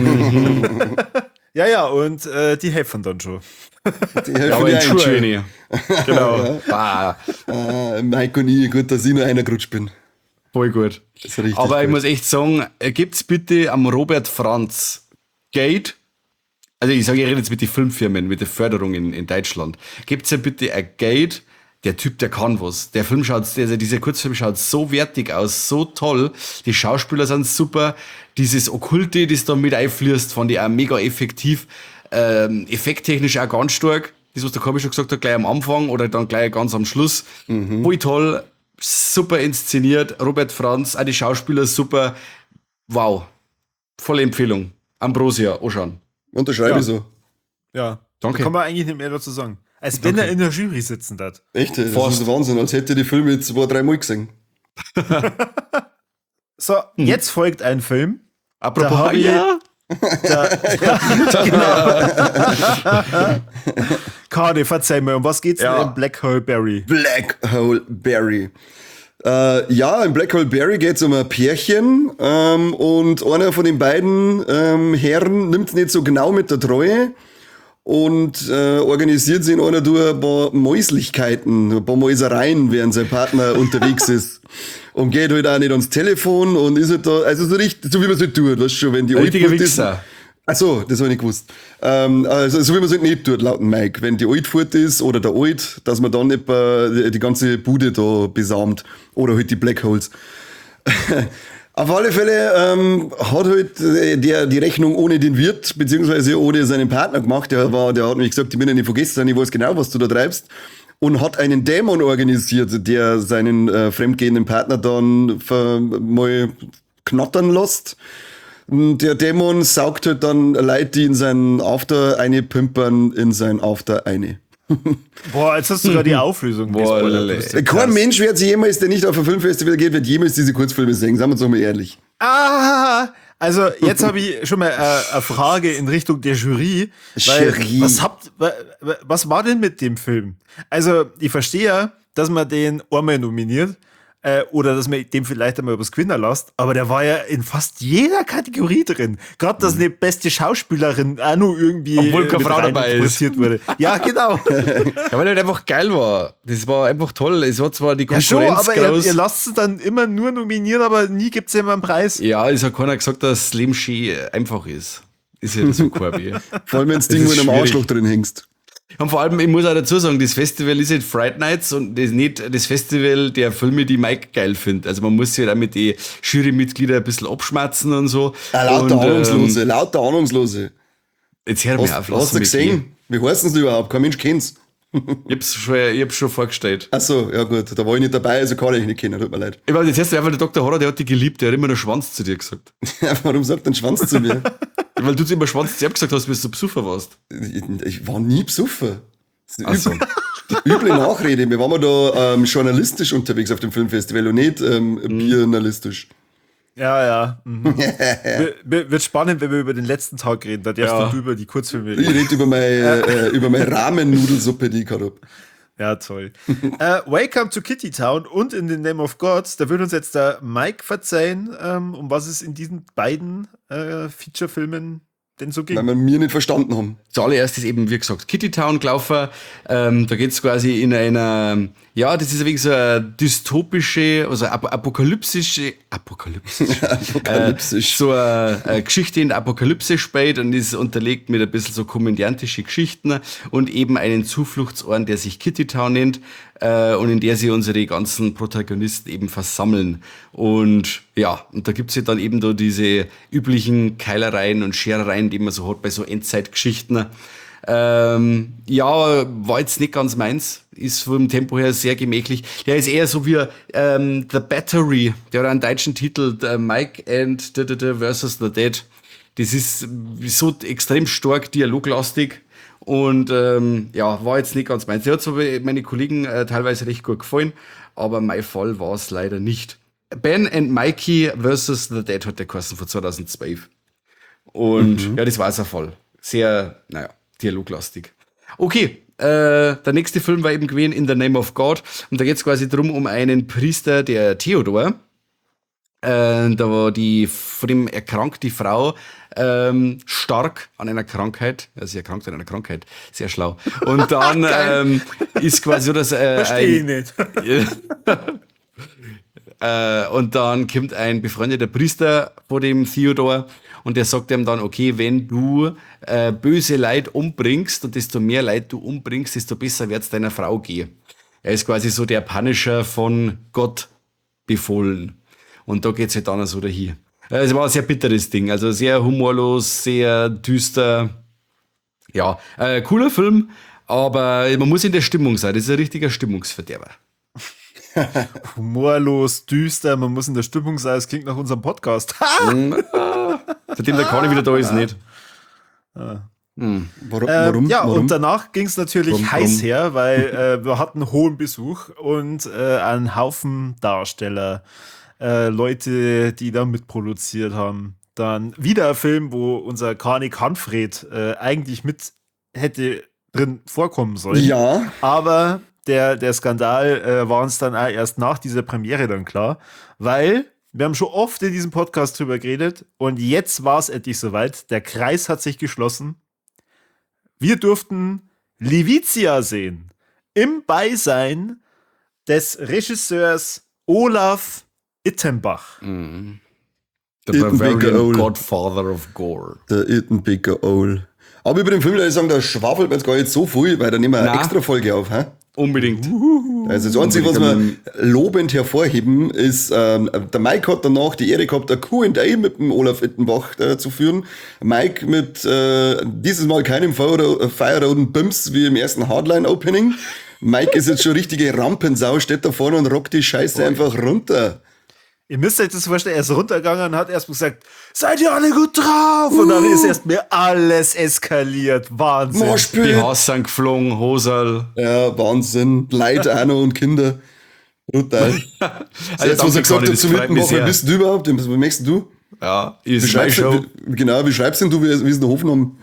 ja, ja, und äh, die helfen dann schon. Die helfen ja, in schön. Genau. Ja. Ah, Mike und ich, gut, dass ich nur einer gerutscht bin. Voll gut. Aber gut. Ich muss echt sagen, gibt's bitte am Robert Franz Geld. Also ich sage, ich rede jetzt mit den Filmfirmen, mit der Förderung in, in Deutschland. Gibt's ja bitte ein Geld, der Typ, der kann was. Der Film schaut, also dieser Kurzfilm schaut so wertig aus, so toll. Die Schauspieler sind super. Dieses Okkulte, das da mit einfließt, fand ich auch mega effektiv. Ähm, effekttechnisch auch ganz stark. Das, was der Kobi schon gesagt hat, gleich am Anfang oder dann gleich ganz am Schluss. Mhm. Voll toll. Super inszeniert. Robert Franz, auch die Schauspieler super. Wow. Volle Empfehlung. Ambrosia, anschauen. Unterschreibe ja. so. Ja, danke. Da kann man eigentlich nicht mehr dazu sagen. Als wenn danke. er in der Jury sitzen hat. Echt? Das Fast. Ist Wahnsinn, als hätte die Filme jetzt zwei, drei Mal gesehen. So, hm. jetzt folgt ein Film. Apropos, ja. Da, ja, genau. Kade, verzeih mir, um was geht's ja. denn in Black Hole Berry? Black Hole Berry. Äh, ja, in Black Hole Berry geht es um ein Pärchen ähm, und einer von den beiden ähm, Herren nimmt es nicht so genau mit der Treue und äh, organisiert sich in einer durch ein paar Mäuslichkeiten, ein paar Mäusereien, während sein Partner unterwegs ist. Und geht halt auch nicht ans Telefon und ist halt da, also so richtig, so wie man es halt tut, weißt du schon, wenn die Richtiger Wichser. Ach so, das habe ich nicht gewusst. Ähm, also so wie man es halt nicht tut, laut Mike. Wenn die Alt fort ist oder der Alt, dass man dann nicht die, die ganze Bude da besamt. Oder halt die Black Holes. Auf alle Fälle ähm, hat halt der die Rechnung ohne den Wirt, beziehungsweise ohne seinen Partner gemacht. Der, war, der hat nämlich gesagt, ich bin ja nicht vergessen, ich weiß genau, was du da treibst. Und hat einen Dämon organisiert, der seinen äh, fremdgehenden Partner dann für, mal knattern lässt. Der Dämon saugt halt dann Leute, die in seinen After eine pimpern, in seinen After eine. Boah, jetzt hast du gerade die Auflösung. Boah, kein Mensch wird sich jemals, der nicht auf ein Filmfestival geht, wird jemals diese Kurzfilme sehen. Sagen wir uns doch mal ehrlich. Ah, also jetzt habe ich schon mal äh, eine Frage in Richtung der Jury. Weil, Jury. Was, habt, was war denn mit dem Film? Also ich verstehe ja, dass man den einmal nominiert. Äh, oder dass man dem vielleicht einmal übers Gewinner lässt, aber der war ja in fast jeder Kategorie drin. Gerade, dass eine beste Schauspielerin auch noch irgendwie obwohl keine Frau dabei ist. Wurde. Ja, genau. Ja, weil er halt einfach geil war. Das war einfach toll. Es war zwar die Konkurrenz ja, schon, aber groß. Ihr, ihr lasst es dann immer nur nominieren, aber nie gibt es immer einen Preis. Ja, es hat keiner gesagt, dass das Leben schön einfach ist. Ist ja das so Korbi. Vor allem, wenn das Ding mit einem Arschloch drin hängst. Und vor allem, ich muss auch dazu sagen, das Festival ist halt Fright Nights und das ist nicht das Festival der Filme, die Mike geil findet. Also man muss sich halt auch mit den Jurymitgliedern ein bisschen abschmatzen und so. Ja, lauter und, Ahnungslose, ähm, lauter Ahnungslose. Jetzt hör mir Hast, auf, hast du lass mich gesehen? gehen. Wie heißen sie überhaupt? Kein Mensch kennt's. Ich hab's schon, ich hab's schon vorgestellt. Achso, ja gut, da war ich nicht dabei, also kann ich nicht kennen, tut mir leid. Ich meine, jetzt hast du einfach der Doktor Horror, der hat dich geliebt, der hat immer nur Schwanz zu dir gesagt. Warum sagt ein Schwanz zu mir? Weil du immer Schwanz zu ihm gesagt hast, bis du besoffen warst. Ich, ich war nie besoffen. Das ist Ach so. üble, üble Nachrede. Wir waren da ähm, journalistisch unterwegs auf dem Filmfestival und nicht ähm, bierjournalistisch. Ja, ja. Mhm. Wir- wir- Wird spannend, wenn wir über den letzten Tag reden. Da darfst Ja. du über die Kurzfilme Ich reden. rede über meine, äh, über meine Ramen-Nudelsuppe, die ich gehabt habe. Ja, toll. äh, Welcome to Kitty Town und In the Name of God. Da wird uns jetzt der Mike verzeihen, ähm, um was es in diesen beiden äh, Feature-Filmen denn so ging. Weil wir mir nicht verstanden haben. Zuallererst ist eben, wie gesagt, Kitty Town gelaufen. Ähm, da geht's quasi in einer, ja, das ist ein wenig so eine dystopische, also ap apokalyptische, apokalyptische, Apokalyptisch. Äh, so eine, eine Geschichte in der Apokalypse spielt und ist unterlegt mit ein bisschen so komödiantische Geschichten und eben einen Zufluchtsort, der sich Kitty Town nennt, äh, und in der sich unsere ganzen Protagonisten eben versammeln. Und ja, und da gibt's ja dann eben so diese üblichen Keilereien und Scherereien, die man so hat bei so Endzeitgeschichten. Ähm, ja, war jetzt nicht ganz meins. Ist vom Tempo her sehr gemächlich. Der ist eher so wie ähm, The Battery. Der hat einen deutschen Titel, The Mike and the, the, the versus the Dead. Das ist so extrem stark dialoglastig. Und ähm, ja, war jetzt nicht ganz meins. Der hat so meine Kollegen äh, teilweise recht gut gefallen, aber mein Fall war es leider nicht. Ben and Mikey versus the Dead hat der geheißen von zweitausendzwölf. Und ja, das war sein Fall. Sehr, naja, dialoglastig. Okay, äh, der nächste Film war eben gewesen In the Name of God. Und da geht es quasi drum um einen Priester, der Theodor. Äh, da war die von dem erkrankte Frau ähm, stark an einer Krankheit. Ja, sie erkrankt an einer Krankheit. Sehr schlau. Und dann ähm, ist quasi so, dass äh, Verstehe ich ein, nicht. äh, und dann kommt ein befreundeter Priester vor dem Theodor und der sagt ihm dann, okay, wenn du äh, böse Leid umbringst und desto mehr Leid du umbringst, desto besser wird's deiner Frau gehen. Er ist quasi so der Punisher von Gott befohlen. Und da geht's halt dann so dahin. Äh, Es war ein sehr bitteres Ding, also sehr humorlos, sehr düster. Ja, äh, cooler Film, aber man muss in der Stimmung sein. Das ist ein richtiger Stimmungsverderber. Humorlos, düster, man muss in der Stimmung sein. Es klingt nach unserem Podcast. Seitdem der Kani wieder da ist, nicht. Warum? Ähm, warum? ja, warum? und danach ging es natürlich Warum, heiß warum? her, weil äh, wir hatten hohen Besuch und äh, einen Haufen Darsteller, äh, Leute, die da mitproduziert haben. Dann wieder ein Film, wo unser Kani Hanfred äh, eigentlich mit hätte drin vorkommen sollen. Ja, Aber der, der Skandal äh, war uns dann auch erst nach dieser Premiere dann klar, weil wir haben schon oft in diesem Podcast drüber geredet und jetzt war es endlich soweit. Der Kreis hat sich geschlossen. Wir durften Livizia sehen im Beisein des Regisseurs Olaf Ittenbach. The It'll be Bavarian goal. Godfather of Gore. der Itten Bigger Owl. Aber über den Film würde ich sagen, da schwafelt man jetzt gar nicht so viel, weil da nehmen wir eine Na. extra Folge auf. Hä? Unbedingt. Also das Einzige, was wir Unbedingt. lobend hervorheben, ist, ähm, der Mike hat danach die Ehre gehabt, ein Q und A mit dem Olaf Ittenbach äh, zu führen. Mike mit äh, dieses Mal keinem Feuer- feierroten Bums wie im ersten Hardline-Opening. Mike ist jetzt schon richtige Rampensau, steht da vorne und rockt die Scheiße einfach runter. Ihr müsst euch das vorstellen, er ist runtergegangen und hat erstmal gesagt, seid ihr alle gut drauf? Und dann ist erst mir alles eskaliert. Wahnsinn. Die Moshpit. Haus sind geflogen, Hosal. Ja, Wahnsinn. Leid auch noch und Kinder. Brutal. Also Jetzt, was danke, er gesagt Conny, hat das zu freut mich Mittenbach, wer sehr. bist du überhaupt? Was möchtest du? Ja, Wie ist meine schreibst Show. du, wie- genau, wie schreibst denn du, wie, wie ist der Hofname?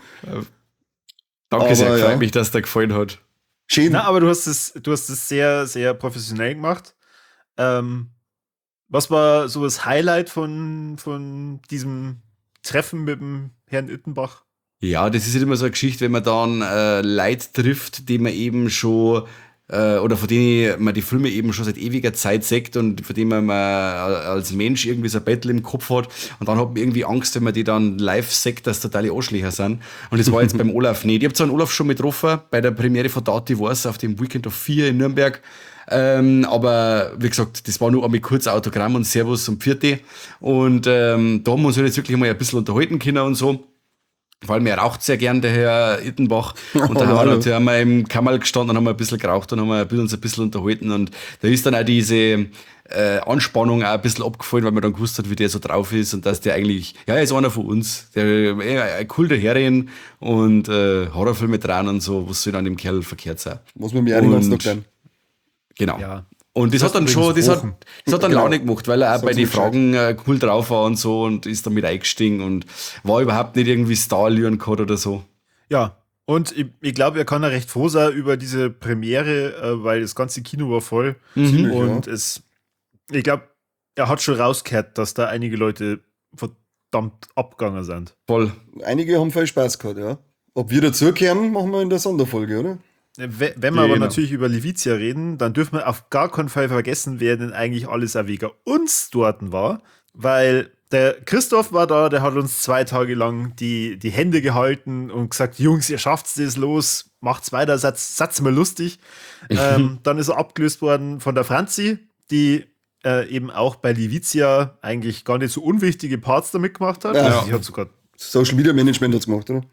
Danke sehr, aber freut ja. mich, dass der gefallen hat. Schön. Na, aber du hast es, du hast es sehr, sehr professionell gemacht. Ähm, was war so das Highlight von, von diesem Treffen mit dem Herrn Ittenbach? Ja, das ist halt immer so eine Geschichte, wenn man dann äh, Leute trifft, die man eben schon äh, oder von denen man die Filme eben schon seit ewiger Zeit sagt und von denen man mal als Mensch irgendwie so ein Battle im Kopf hat und dann hat man irgendwie Angst, wenn man die dann live sagt, dass totale Arschlöcher sind. Und das war jetzt beim Olaf nicht. Ich habe zwar einen Olaf schon mit getroffen bei der Premiere von Dati Wars auf dem Weekend of Vier in Nürnberg. Ähm, aber wie gesagt, das war nur einmal kurz Autogramm und Servus und Vierte. Und ähm, da haben wir uns halt jetzt wirklich mal ein bisschen unterhalten können und so. Vor allem, er raucht sehr gern, der Herr Ittenbach. Und da Oh, haben wir hallo. natürlich haben wir im Kammerl gestanden und haben ein bisschen geraucht und haben wir uns ein bisschen unterhalten. Und da ist dann auch diese äh, Anspannung auch ein bisschen abgefallen, weil man dann gewusst hat, wie der so drauf ist und dass der eigentlich, ja, er ist einer von uns. Der äh, ein cooler Herrin und äh, Horrorfilme dran und so, was soll an dem Kerl verkehrt sein. Muss man mir auch den ganzen Und- Tag lernen. Genau. Ja. Und das, Das hat dann ist schon, das übrigens hat, Rochen. das hat dann Genau. Laune gemacht, weil er auch Sag's bei den mir Bescheid. Fragen äh, cool drauf war und so und ist damit eingestiegen und war überhaupt nicht irgendwie Starallüren gehabt oder so. Ja, und ich, ich glaube, er kann ja recht froh sein über diese Premiere, äh, weil das ganze Kino war voll. Ziemlich, Und ja. es, ich glaube, er hat schon rausgehört, dass da einige Leute verdammt abgegangen sind. Voll. Einige haben viel Spaß gehabt, ja. Ob wir dazugehören, machen wir in der Sonderfolge, oder? We- Wenn wir aber Genau. natürlich über Livizia reden, dann dürfen wir auf gar keinen Fall vergessen, wer denn eigentlich alles auch wegen uns dort war. Weil der Christoph war da, der hat uns zwei Tage lang die, die Hände gehalten und gesagt, Jungs, ihr schafft's das, los, macht's weiter, seid's, seid's mal lustig. ähm, dann ist er abgelöst worden von der Franzi, die äh, eben auch bei Livizia eigentlich gar nicht so unwichtige Parts damit gemacht hat. Ja. Also sie hat sogar Social Media Management hat's gemacht, oder?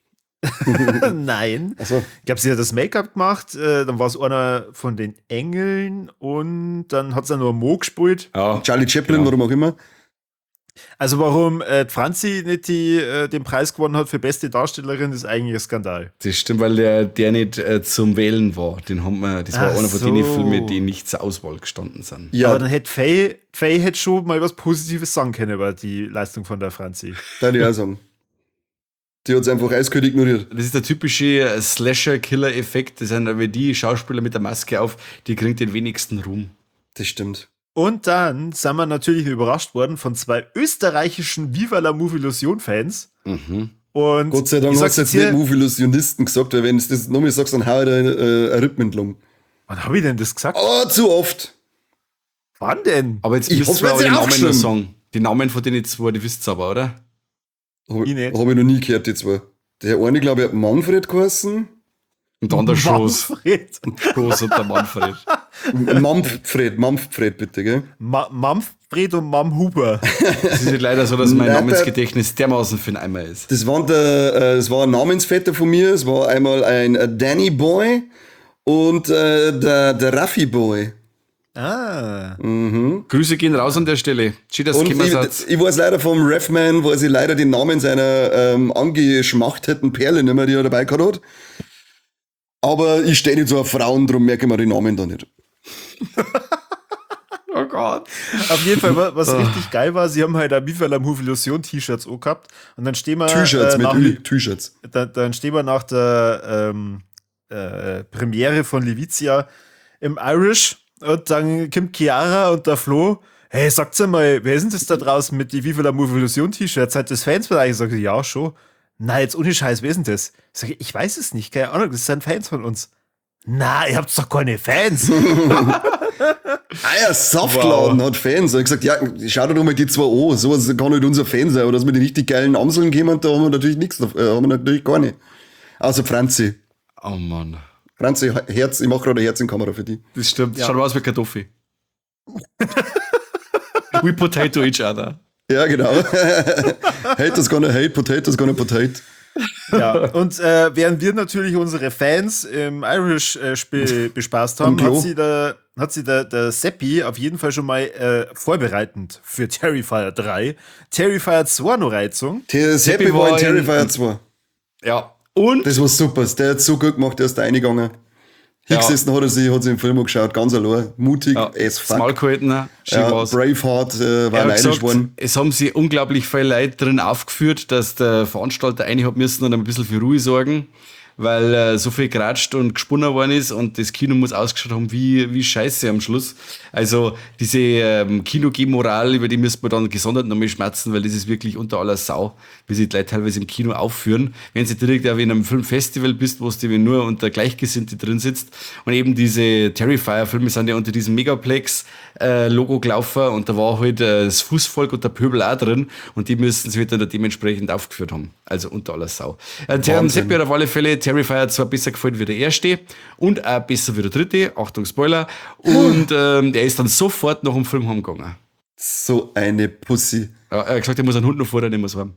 Nein. Achso. Ich glaube, sie hat das Make-up gemacht, äh, dann war es einer von den Engeln und dann hat sie nur Mo gespielt. Ja. Charlie Chaplin, Genau. warum auch immer. Also warum äh, die Franzi nicht die, äh, den Preis gewonnen hat für beste Darstellerin, ist eigentlich ein Skandal. Das stimmt, weil der, der nicht äh, zum Wählen war. Den haben wir, das war Ach einer von so. den Filmen, die nicht zur Auswahl gestanden sind. Ja, Aber dann hätte Faye, Faye hätte schon mal was Positives sagen können über die Leistung von der Franzi. darf ich auch sagen. Die hat's einfach eiskalt ignoriert. Das ist der typische äh, Slasher-Killer-Effekt. Das sind aber die Schauspieler mit der Maske auf, die kriegen den wenigsten Ruhm. Das stimmt. Und dann sind wir natürlich überrascht worden von zwei österreichischen Viva la Movie-Illusion-Fans. Mhm. Und Gott sei Dank ich hast sag's du jetzt dir- nicht Movie-Illusionisten gesagt, weil wenn du das nochmal sagst, dann hau ich da äh, eine Rippen entlang. Wann habe ich denn das gesagt? Oh, zu oft. Wann denn? Aber jetzt Ich müsst hoffe, ihr jetzt aber die sind Namen noch aufgeschrieben. sagen. Die Namen von denen zwei, die wisst ihr aber, oder? Habe Ich nicht. hab ich noch nie gehört, die zwei. Der eine, glaube ich, hat Manfred geheißen. Und dann der Schoß. Manfred. Schoß und der Manfred. Mampfred, Mampfred, bitte, gell? Ma Manfred und Mam Huber. Es ist leider so, dass mein Nein, Namensgedächtnis dermaßen für den Eimer ist. Das war, der, äh, das war ein Namensvetter von mir. Es war einmal ein äh, Danny Boy und äh, der, der Raffi Boy. Ah. Grüße gehen raus an der Stelle. Schön, dass Und ihr ich, gekommen seid. ich weiß leider vom Refman, wo sie leider den Namen seiner ähm, angeschmachteten Perle nicht mehr, die er dabei gehabt hat. Aber ich stehe nicht so auf Frauen, darum merke ich mir die Namen da nicht. Oh Gott. Auf jeden Fall, wa- was richtig geil war, sie haben halt ein Viva la Movie Illusion T-Shirts auch gehabt. Und dann stehen wir, T-Shirts äh, mit nach, Ü, T-Shirts. dann, dann stehen wir nach der ähm, äh, Premiere von Livizia im Irish und dann kommt Chiara und der Flo. Hey, sagt's mal, wer ist denn das da draußen mit die Viva la Movie Illusion T-Shirts? Seid das Fans von euch? Ich sage, ja, schon. Na, jetzt ohne Scheiß, wer ist denn das? Ich sage, ich weiß es nicht, keine Ahnung, das sind Fans von uns. Na, ihr habt doch keine Fans. Ah ja, Saftladen Wow. hat Fans. Er hat gesagt, ja, schau dir doch mal die zwei an. Sowas kann nicht unser Fan sein. Aber dass wir die richtig geilen Amseln geben, da haben wir natürlich nichts, äh, haben wir natürlich gar nicht. Also Franzi. Oh Mann. Franzi, Herz, ich mache gerade ein Herz in die Kamera für die. Das stimmt. Ja. Schaut aus wie Kartoffel. We potato each other. Ja, genau. Haters gonna hate, potatoes gonna potato. Ja, und äh, während wir natürlich unsere Fans im Irish-Spiel bespaßt haben, Am Klo. hat sie, der, hat sie der, der Seppi auf jeden Fall schon mal äh, vorbereitend für Terrifier drei. Terrifier zwei noch Reizung. Das Happy Happy war in Boy. Terrifier zwei. Ja. Und Das war super. Der hat so gut gemacht, der ist da reingegangen. Ja. Hingesessen hat er sich, hat sich im Film angeschaut, ganz allein. Mutig ja, as das fuck. Maul gehalten. Schön Ja, war's. Braveheart äh, war Er hat neidisch gesagt, worden. es haben sie unglaublich viele Leute drin aufgeführt, dass der Veranstalter einhaben müssen und ein bisschen für Ruhe sorgen, weil äh, so viel geratscht und gesponnen worden ist und das Kino muss ausgeschaut haben wie, wie scheiße am Schluss. Also diese ähm, Kino-G-Moral, über die müsste man dann gesondert nochmal schmerzen, weil das ist wirklich unter aller Sau, wie sie die Leute teilweise im Kino aufführen. Wenn sie direkt auch in einem Filmfestival bist, wo du nur unter Gleichgesinnte drin sitzt und eben diese Terrifier-Filme sind ja unter diesem Megaplex-Logo gelaufen und da war halt äh, das Fußvolk und der Pöbel auch drin und die müssten sie halt dann dementsprechend aufgeführt haben. Also unter aller Sau. Äh, Terry Seppi hat auf alle Fälle Terrifier zwar besser gefällt wie der erste und auch besser wie der dritte. Achtung, Spoiler. Und ähm, der ist dann sofort nach dem Film heimgegangen. So eine Pussy. Ja, er hat gesagt, er muss einen Hund noch vorher, den muss haben.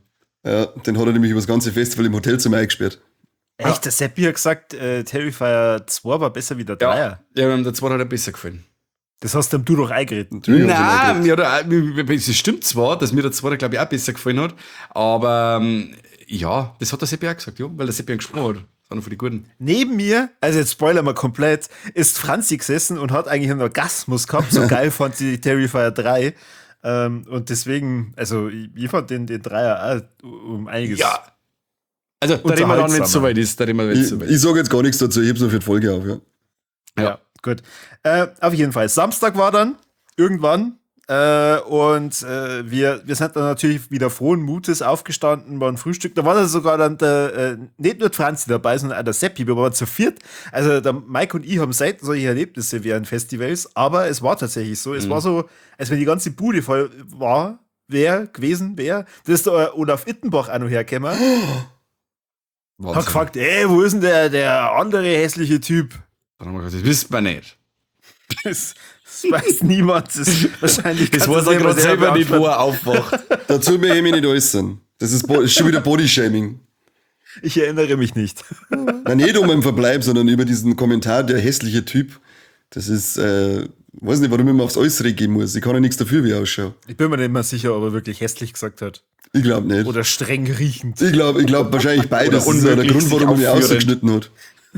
Ja, den hat er nämlich über das ganze Festival im Hotelzimmer eingesperrt. Echt, der Seppi hat gesagt, äh, Terrifier zwei war besser wie der Dreier. Ja, ja, der zweite hat er besser gefallen. Das hast du du doch eingeritten. Nein, mir hat er, es stimmt zwar, dass mir der zweite, glaube ich, auch besser gefallen hat, aber ähm, ja, das hat der Seppi auch gesagt, ja, weil der Seppi gesprochen hat. Das war einer von den Guten. Neben mir, also jetzt spoilern wir komplett, ist Franzi gesessen und hat eigentlich einen Orgasmus gehabt. So geil fand sie Terrifier drei. Ähm, und deswegen, also ich, ich fand den, den Dreier auch um einiges. Ja. Also, da reden wir dann, wenn es soweit ist. Da reden wir, wenn es Ich, soweit ich ist. sage jetzt gar nichts dazu, ich hab's noch für die Folge auf, ja. Ja, Ja. gut. Äh, auf jeden Fall. Samstag war dann irgendwann äh, und äh, wir, wir sind dann natürlich wieder frohen Mutes aufgestanden, waren Frühstück. Da war dann sogar dann der, äh, nicht nur die Franzi dabei, sondern auch der Seppi. Wir waren zu viert. Also der Mike und ich haben selten solche Erlebnisse während Festivals, aber es war tatsächlich so. Es Mhm. war so, als wenn die ganze Bude voll war, wer gewesen wäre. Das ist der Olaf Ittenbach auch noch hergekommen. Wahnsinn. Hat gefragt, ey, wo ist denn der, der andere hässliche Typ? Dann haben wir gesagt, das wisst man nicht. Das, das weiß niemand. Das ist wahrscheinlich Das kannst weiß du er gerade selber nicht, wo beantworten. er aufwacht. Dazu möchte ich mich nicht äußern. Das ist, Bo- ist schon wieder Bodyshaming. Ich erinnere mich nicht. Nein, nicht um den Verbleib, sondern über diesen Kommentar, der hässliche Typ. Das ist, äh, weiß nicht, warum ich mir aufs Äußere gehen muss. Ich kann ja nichts dafür, wie er ausschaut. Ich bin mir nicht mehr sicher, ob er wirklich hässlich gesagt hat. Ich glaube nicht. Oder streng riechend. Ich glaube ich glaub wahrscheinlich beides. Oder Das ist ja der unwirklich Grund, warum er mich sich aufführend. ausgeschnitten hat.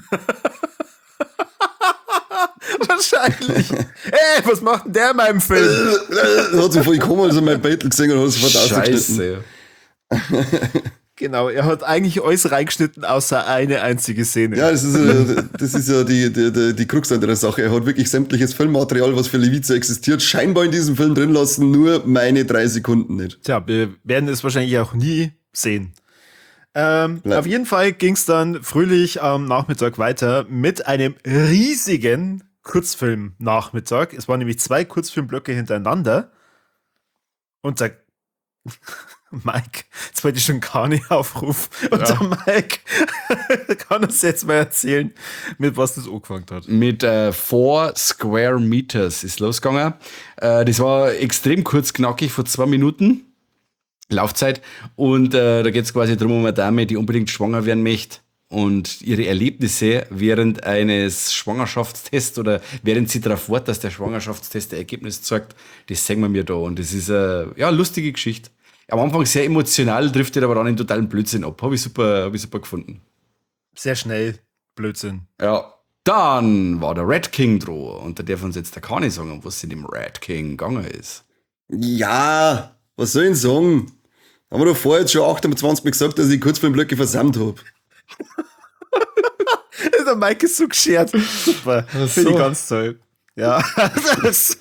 Wahrscheinlich. Ey, was macht denn der in meinem Film? Er hat so voll gekommen, als er mein Beitel gesehen hat, hat er sofort ausgeschnitten. Scheiße. Genau, er hat eigentlich alles reingeschnitten, außer eine einzige Szene. Ja, das ist, äh, das ist ja die, die, die, die Krux an der Sache. Er hat wirklich sämtliches Filmmaterial, was für Leviza existiert, scheinbar in diesem Film drin lassen, nur meine drei Sekunden nicht. Tja, wir werden es wahrscheinlich auch nie sehen. Ähm, Nein. auf jeden Fall ging es dann fröhlich am Nachmittag weiter mit einem riesigen Kurzfilm-Nachmittag. Es waren nämlich zwei Kurzfilmblöcke hintereinander. Und der Mike, jetzt wollte ich schon gar nicht aufrufen. Und Ja. der Mike kann uns jetzt mal erzählen, mit was das angefangen hat. Mit äh, Four Square Meters ist losgegangen. Äh, das war extrem kurz knackig, vor zwei Minuten Laufzeit. Und äh, da geht es quasi darum, um eine Dame, die unbedingt schwanger werden möchte. Und ihre Erlebnisse während eines Schwangerschaftstests oder während sie darauf wartet, dass der Schwangerschaftstest der Ergebnis zeigt, das sehen wir mir da. Und das ist eine ja, lustige Geschichte. Am Anfang sehr emotional, driftet aber dann in totalen Blödsinn ab. Habe ich super, hab ich super gefunden. Sehr schnell Blödsinn. Ja. Dann war der Red King dran. Und da darf uns jetzt der Kani sagen, was in dem Red King gegangen ist. Ja, was soll ich denn sagen? Haben wir doch vorher jetzt schon achtundzwanzig Mal gesagt, dass ich Kurzfilmblöcke versammelt habe. Der Mike ist so geschert. Super. Ach Finde ich so. ganz toll. Ja. so.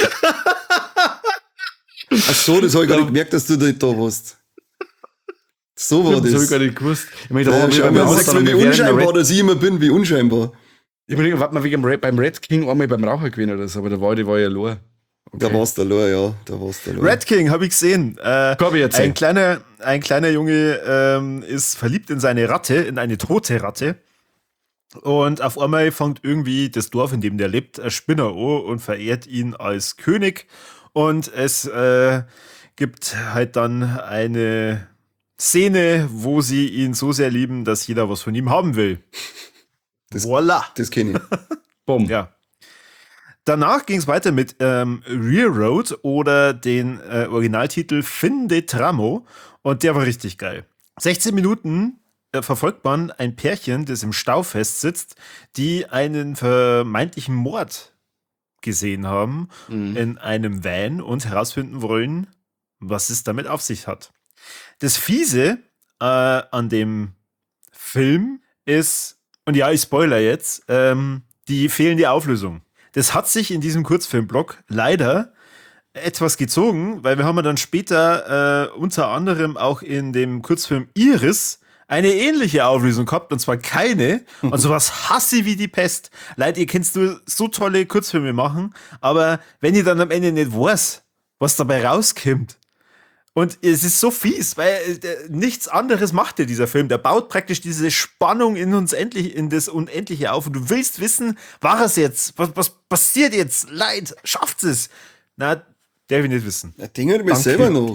Ach so, das habe ich gar nicht gemerkt, dass du da, da warst. So war Das habe ich das. gar nicht gewusst. Ich meine, da Ja, waren wir schau beim mal, Raus, sagst du, sondern wie wir wären der unscheinbar, Red, dass ich immer bin, wie unscheinbar. ich meine, warte mal, wegen dem Red, beim Red King einmal beim Raucher gewinnen oder so, aber da war, die war ja allein. Da warst du allein, ja. Da warst du allein. Red King habe ich gesehen. Äh, Hab ich erzählt. ein, kleiner, ein kleiner Junge ähm, ist verliebt in seine Ratte, in eine tote Ratte. Und auf einmal fängt irgendwie das Dorf, in dem der lebt, ein Spinner an und verehrt ihn als König. Und es äh, gibt halt dann eine Szene, wo sie ihn so sehr lieben, dass jeder was von ihm haben will. Das- Voila. Das kenne ich. Bumm. Ja. Danach ging es weiter mit ähm, Rear Road oder den äh, Originaltitel Fin de Tramo und der war richtig geil. sechzehn Minuten äh, verfolgt man ein Pärchen, das im Stau festsitzt, die einen vermeintlichen Mord gesehen haben Mhm. in einem Van und herausfinden wollen, was es damit auf sich hat. Das Fiese äh, an dem Film ist, und ja, ich spoiler jetzt, ähm, die fehlende Auflösung. Das hat sich in diesem Kurzfilmblock leider etwas gezogen, weil wir haben ja dann später äh, unter anderem auch in dem Kurzfilm Iris eine ähnliche Auflösung gehabt, und zwar keine. Und sowas hasse ich wie die Pest. Leute, ihr könnt nur so tolle Kurzfilme machen, aber wenn ihr dann am Ende nicht weiß, was dabei rauskommt, und es ist so fies, weil äh, nichts anderes macht ja dieser Film. Der baut praktisch diese Spannung in uns endlich, in das Unendliche auf. Und du willst wissen, war es jetzt? Was, was passiert jetzt? Leid, schafft es? Na, der will nicht wissen. Das Ding hat mich Danke. selber noch. Ich,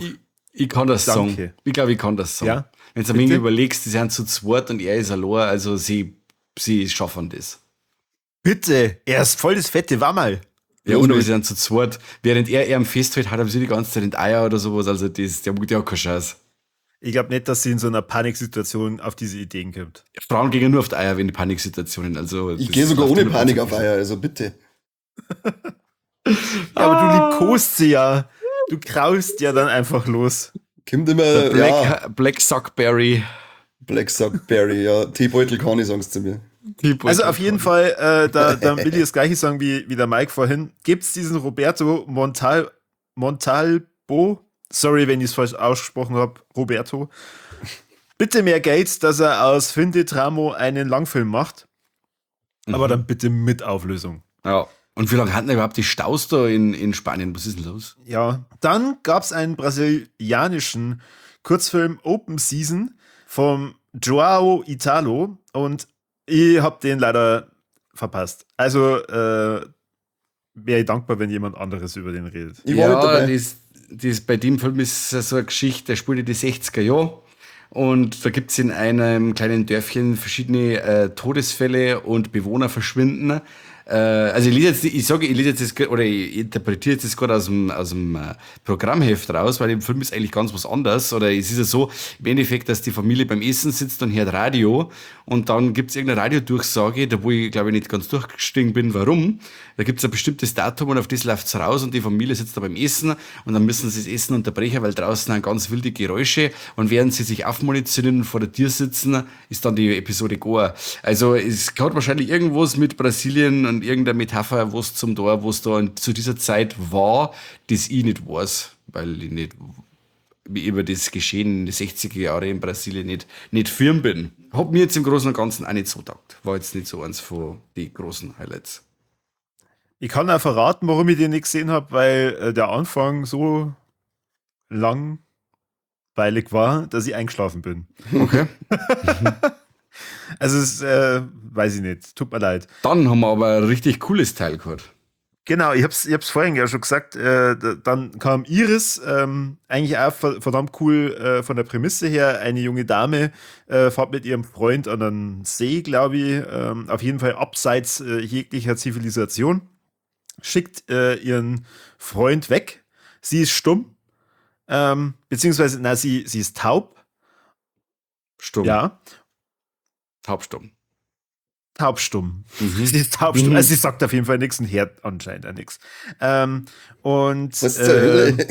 Ich kann das Danke. sagen. Ich glaube, ich kann das sagen. Ja? Wenn du ein Bitte? wenig überlegst, die sind zu zweit und er ist allein, also sie, sie schaffen das. Bitte, er ist voll das fette Wammerl. Ja, Los und aber mit. sie sind zu zweit. Während er ihm festhält, hat er sie die ganze Zeit in die Eier oder sowas. Also das, der, der hat keine Chance. Ich glaube nicht, dass sie in so einer Paniksituation auf diese Ideen kommt. Frauen gehen nur auf die Eier, wenn die Paniksituationen. Also Ich das gehe sogar läuft ohne immer Panik ganz auf Eier, also bitte. Ja, aber du liebkost sie ja. Du kraust ja dann einfach los. Kommt immer, Black, ja, Black Sockberry. Black Sockberry, ja, Teebeutel kann ich, sagen sie zu mir. Also auf jeden Fall, äh, da, da will ich das gleiche sagen wie, wie der Mike vorhin. Gibt es diesen Roberto Montal, Montalbo, sorry, wenn ich es falsch ausgesprochen habe, Roberto, bitte mehr Geld, dass er aus Finde Tramo einen Langfilm macht. Aber dann bitte mit Auflösung. Ja. Und wie lange hatten überhaupt die Staus da in, in Spanien? Was ist denn los? Ja, dann gab es einen brasilianischen Kurzfilm Open Season vom Joao Italo und ich habe den leider verpasst. Also äh, wäre ich dankbar, wenn jemand anderes über den redet. Ich war nicht dabei. das, das, bei dem Film ist so eine Geschichte, der spielt in die sechziger Jahre. Und da gibt es in einem kleinen Dörfchen verschiedene äh, Todesfälle und Bewohner verschwinden. Äh, also ich lese jetzt, ich sage, ich lese jetzt das, oder ich interpretiere jetzt das gerade aus dem, aus dem äh, Programmheft raus, weil im Film ist eigentlich ganz was anderes. Oder es ist ja so, im Endeffekt, dass die Familie beim Essen sitzt und hört Radio und dann gibt es irgendeine Radiodurchsage, da wo ich glaube ich nicht ganz durchgestiegen bin, warum. Da gibt es ein bestimmtes Datum und auf das läuft es raus und die Familie sitzt da beim Essen und dann müssen sie das Essen unterbrechen, weil draußen sind ganz wilde Geräusche und während sie sich aufmunitionieren und vor der Tür sitzen, ist dann die Episode gar. Also es hat wahrscheinlich irgendwas mit Brasilien und irgendeine Metapher, was zum da, was da zu dieser Zeit war, das ich nicht weiß, weil ich nicht über das Geschehen in den sechziger Jahren in Brasilien nicht, nicht firm bin. Hat mir jetzt im Großen und Ganzen auch nicht so taugt. War jetzt nicht so eins von den großen Highlights. Ich kann auch verraten, warum ich den nicht gesehen habe, weil äh, der Anfang so langweilig war, dass ich eingeschlafen bin. Okay. Also es äh, weiß ich nicht, tut mir leid. Dann haben wir aber ein richtig cooles Teil gehabt. Genau, ich hab's, ich hab's vorhin ja schon gesagt, äh, da- dann kam Iris, ähm, eigentlich auch ver- verdammt cool äh, von der Prämisse her, eine junge Dame äh, fährt mit ihrem Freund an einen See, glaube ich, ähm, auf jeden Fall abseits äh, jeglicher Zivilisation, schickt äh, ihren Freund weg, sie ist stumm, ähm, beziehungsweise, na, sie, sie ist taub, Stumm. ja, Taubstumm. taubstumm. Mhm. Sie ist taubstumm. Mhm. Also sie sagt auf jeden Fall nichts und hört anscheinend auch nichts. Ähm, und Was zur Hölle?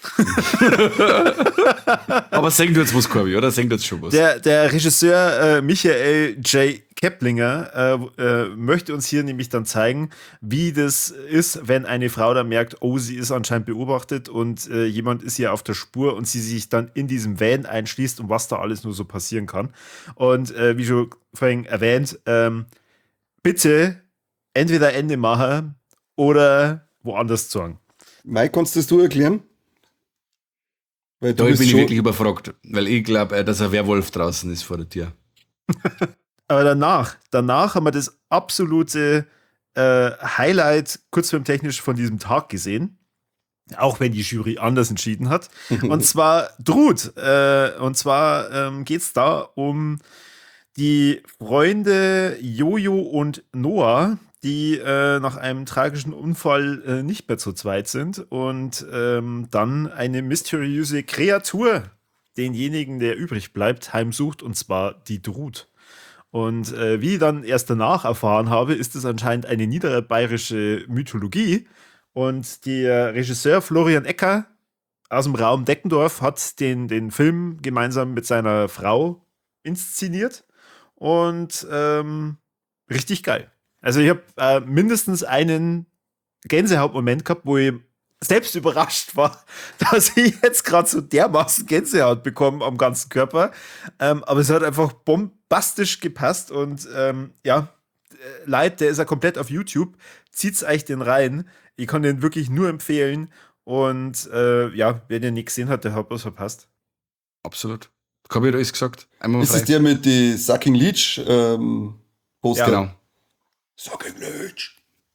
Aber sing du jetzt was, Corby, oder? Sing du jetzt schon was? der, der Regisseur äh, Michael J. Keplinger äh, äh, möchte uns hier nämlich dann zeigen, wie das ist, wenn eine Frau dann merkt, oh, sie ist anscheinend beobachtet und äh, jemand ist ihr auf der Spur und sie sich dann in diesem Van einschließt und was da alles nur so passieren kann. Und äh, wie schon vorhin erwähnt, ähm, bitte entweder Ende machen oder woanders sagen. Mike, kannst das du erklären? Weil Da du bin bist ich schon, wirklich überfragt, weil ich glaube, dass ein Werwolf draußen ist vor der Tür. Aber danach, danach haben wir das absolute äh, Highlight kurzfilmtechnisch von diesem Tag gesehen. Auch wenn die Jury anders entschieden hat. Und zwar Drut. Äh, und zwar ähm, geht es da um die Freunde Jojo und Noah, die äh, nach einem tragischen Unfall äh, nicht mehr zu zweit sind und ähm, dann eine mysteriöse Kreatur denjenigen, der übrig bleibt, heimsucht, und zwar die Drut. Und äh, wie ich dann erst danach erfahren habe, ist es anscheinend eine niederbayerische Mythologie. Und der Regisseur Florian Ecker aus dem Raum Deckendorf hat den, den Film gemeinsam mit seiner Frau inszeniert. Und ähm, richtig geil. Also ich habe äh, mindestens einen Gänsehautmoment gehabt, wo ich selbst überrascht war, dass ich jetzt gerade so dermaßen Gänsehaut bekomme am ganzen Körper. Ähm, aber es hat einfach bombastisch gepasst und ähm, ja, äh, Leid, der ist ja komplett auf YouTube. Zieht's euch den rein. Ich kann den wirklich nur empfehlen. Und äh, ja, wer den nicht gesehen hat, der hat was verpasst. Absolut. Corby hat alles gesagt. Einmal ist frei. es der mit die Sucking Leech ähm, Poster? Ja. Genau. Sucking Leech.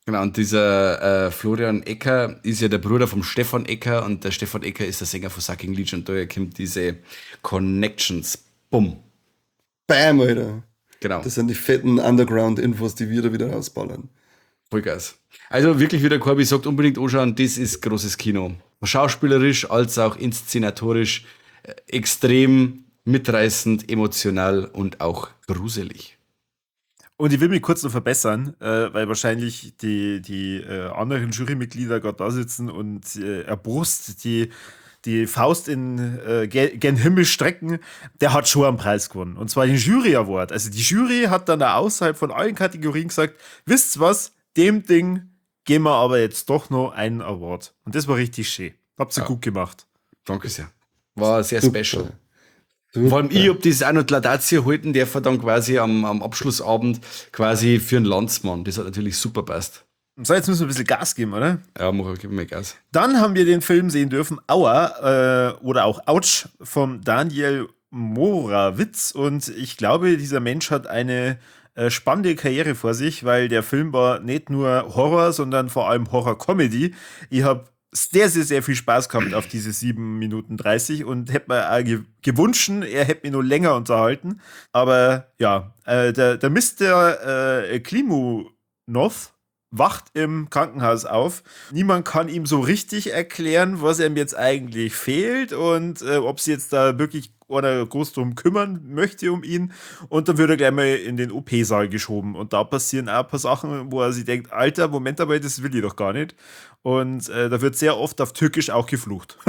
Genau, und dieser äh, Florian Ecker ist ja der Bruder vom Stefan Ecker und der Stefan Ecker ist der Sänger von Sucking Legion. Und daher kommt diese Connections. Bumm. Bam, Alter. Genau. Das sind die fetten Underground-Infos, die wir da wieder rausballern. Vollgas. Also wirklich, wie der Corby sagt, unbedingt anschauen, das ist großes Kino. Schauspielerisch als auch inszenatorisch äh, extrem mitreißend, emotional und auch gruselig. Und ich will mich kurz noch verbessern, äh, weil wahrscheinlich die, die äh, anderen Jurymitglieder gerade da sitzen und äh, erbrust die, die Faust in äh, gen gen Himmel strecken. Der hat schon einen Preis gewonnen. Und zwar den Jury Award. Also die Jury hat dann auch außerhalb von allen Kategorien gesagt, wisst was, dem Ding geben wir aber jetzt doch noch einen Award. Und das war richtig schön. Habt ihr Ja. gut gemacht. Danke sehr. War sehr Super. special. Super. Vor allem ich hab das auch noch die Laudatio halten dürfen dann quasi am, am Abschlussabend quasi für einen Landsmann. Das hat natürlich super passt. So, jetzt müssen wir ein bisschen Gas geben, oder? Ja, mach ich mir Gas. Dann haben wir den Film sehen dürfen, Aua, äh, oder auch Autsch, vom Daniel Morawitz. Und ich glaube, dieser Mensch hat eine äh, spannende Karriere vor sich, weil der Film war nicht nur Horror, sondern vor allem Horror-Comedy. Ich habe sehr, sehr, sehr viel Spaß gehabt auf diese sieben Minuten dreißig und hätte mir auch ge gewünscht, er hätte mich noch länger unterhalten. Aber ja, äh, der, der Mister Äh, Klimunov wacht im Krankenhaus auf. Niemand kann ihm so richtig erklären, was ihm jetzt eigentlich fehlt und äh, ob sie jetzt da wirklich oder groß drum kümmern möchte um ihn. Und dann wird er gleich mal in den O P-Saal geschoben. Und da passieren auch ein paar Sachen, wo er sich denkt, Alter, Moment aber, das will ich doch gar nicht. Und äh, da wird sehr oft auf Türkisch auch geflucht.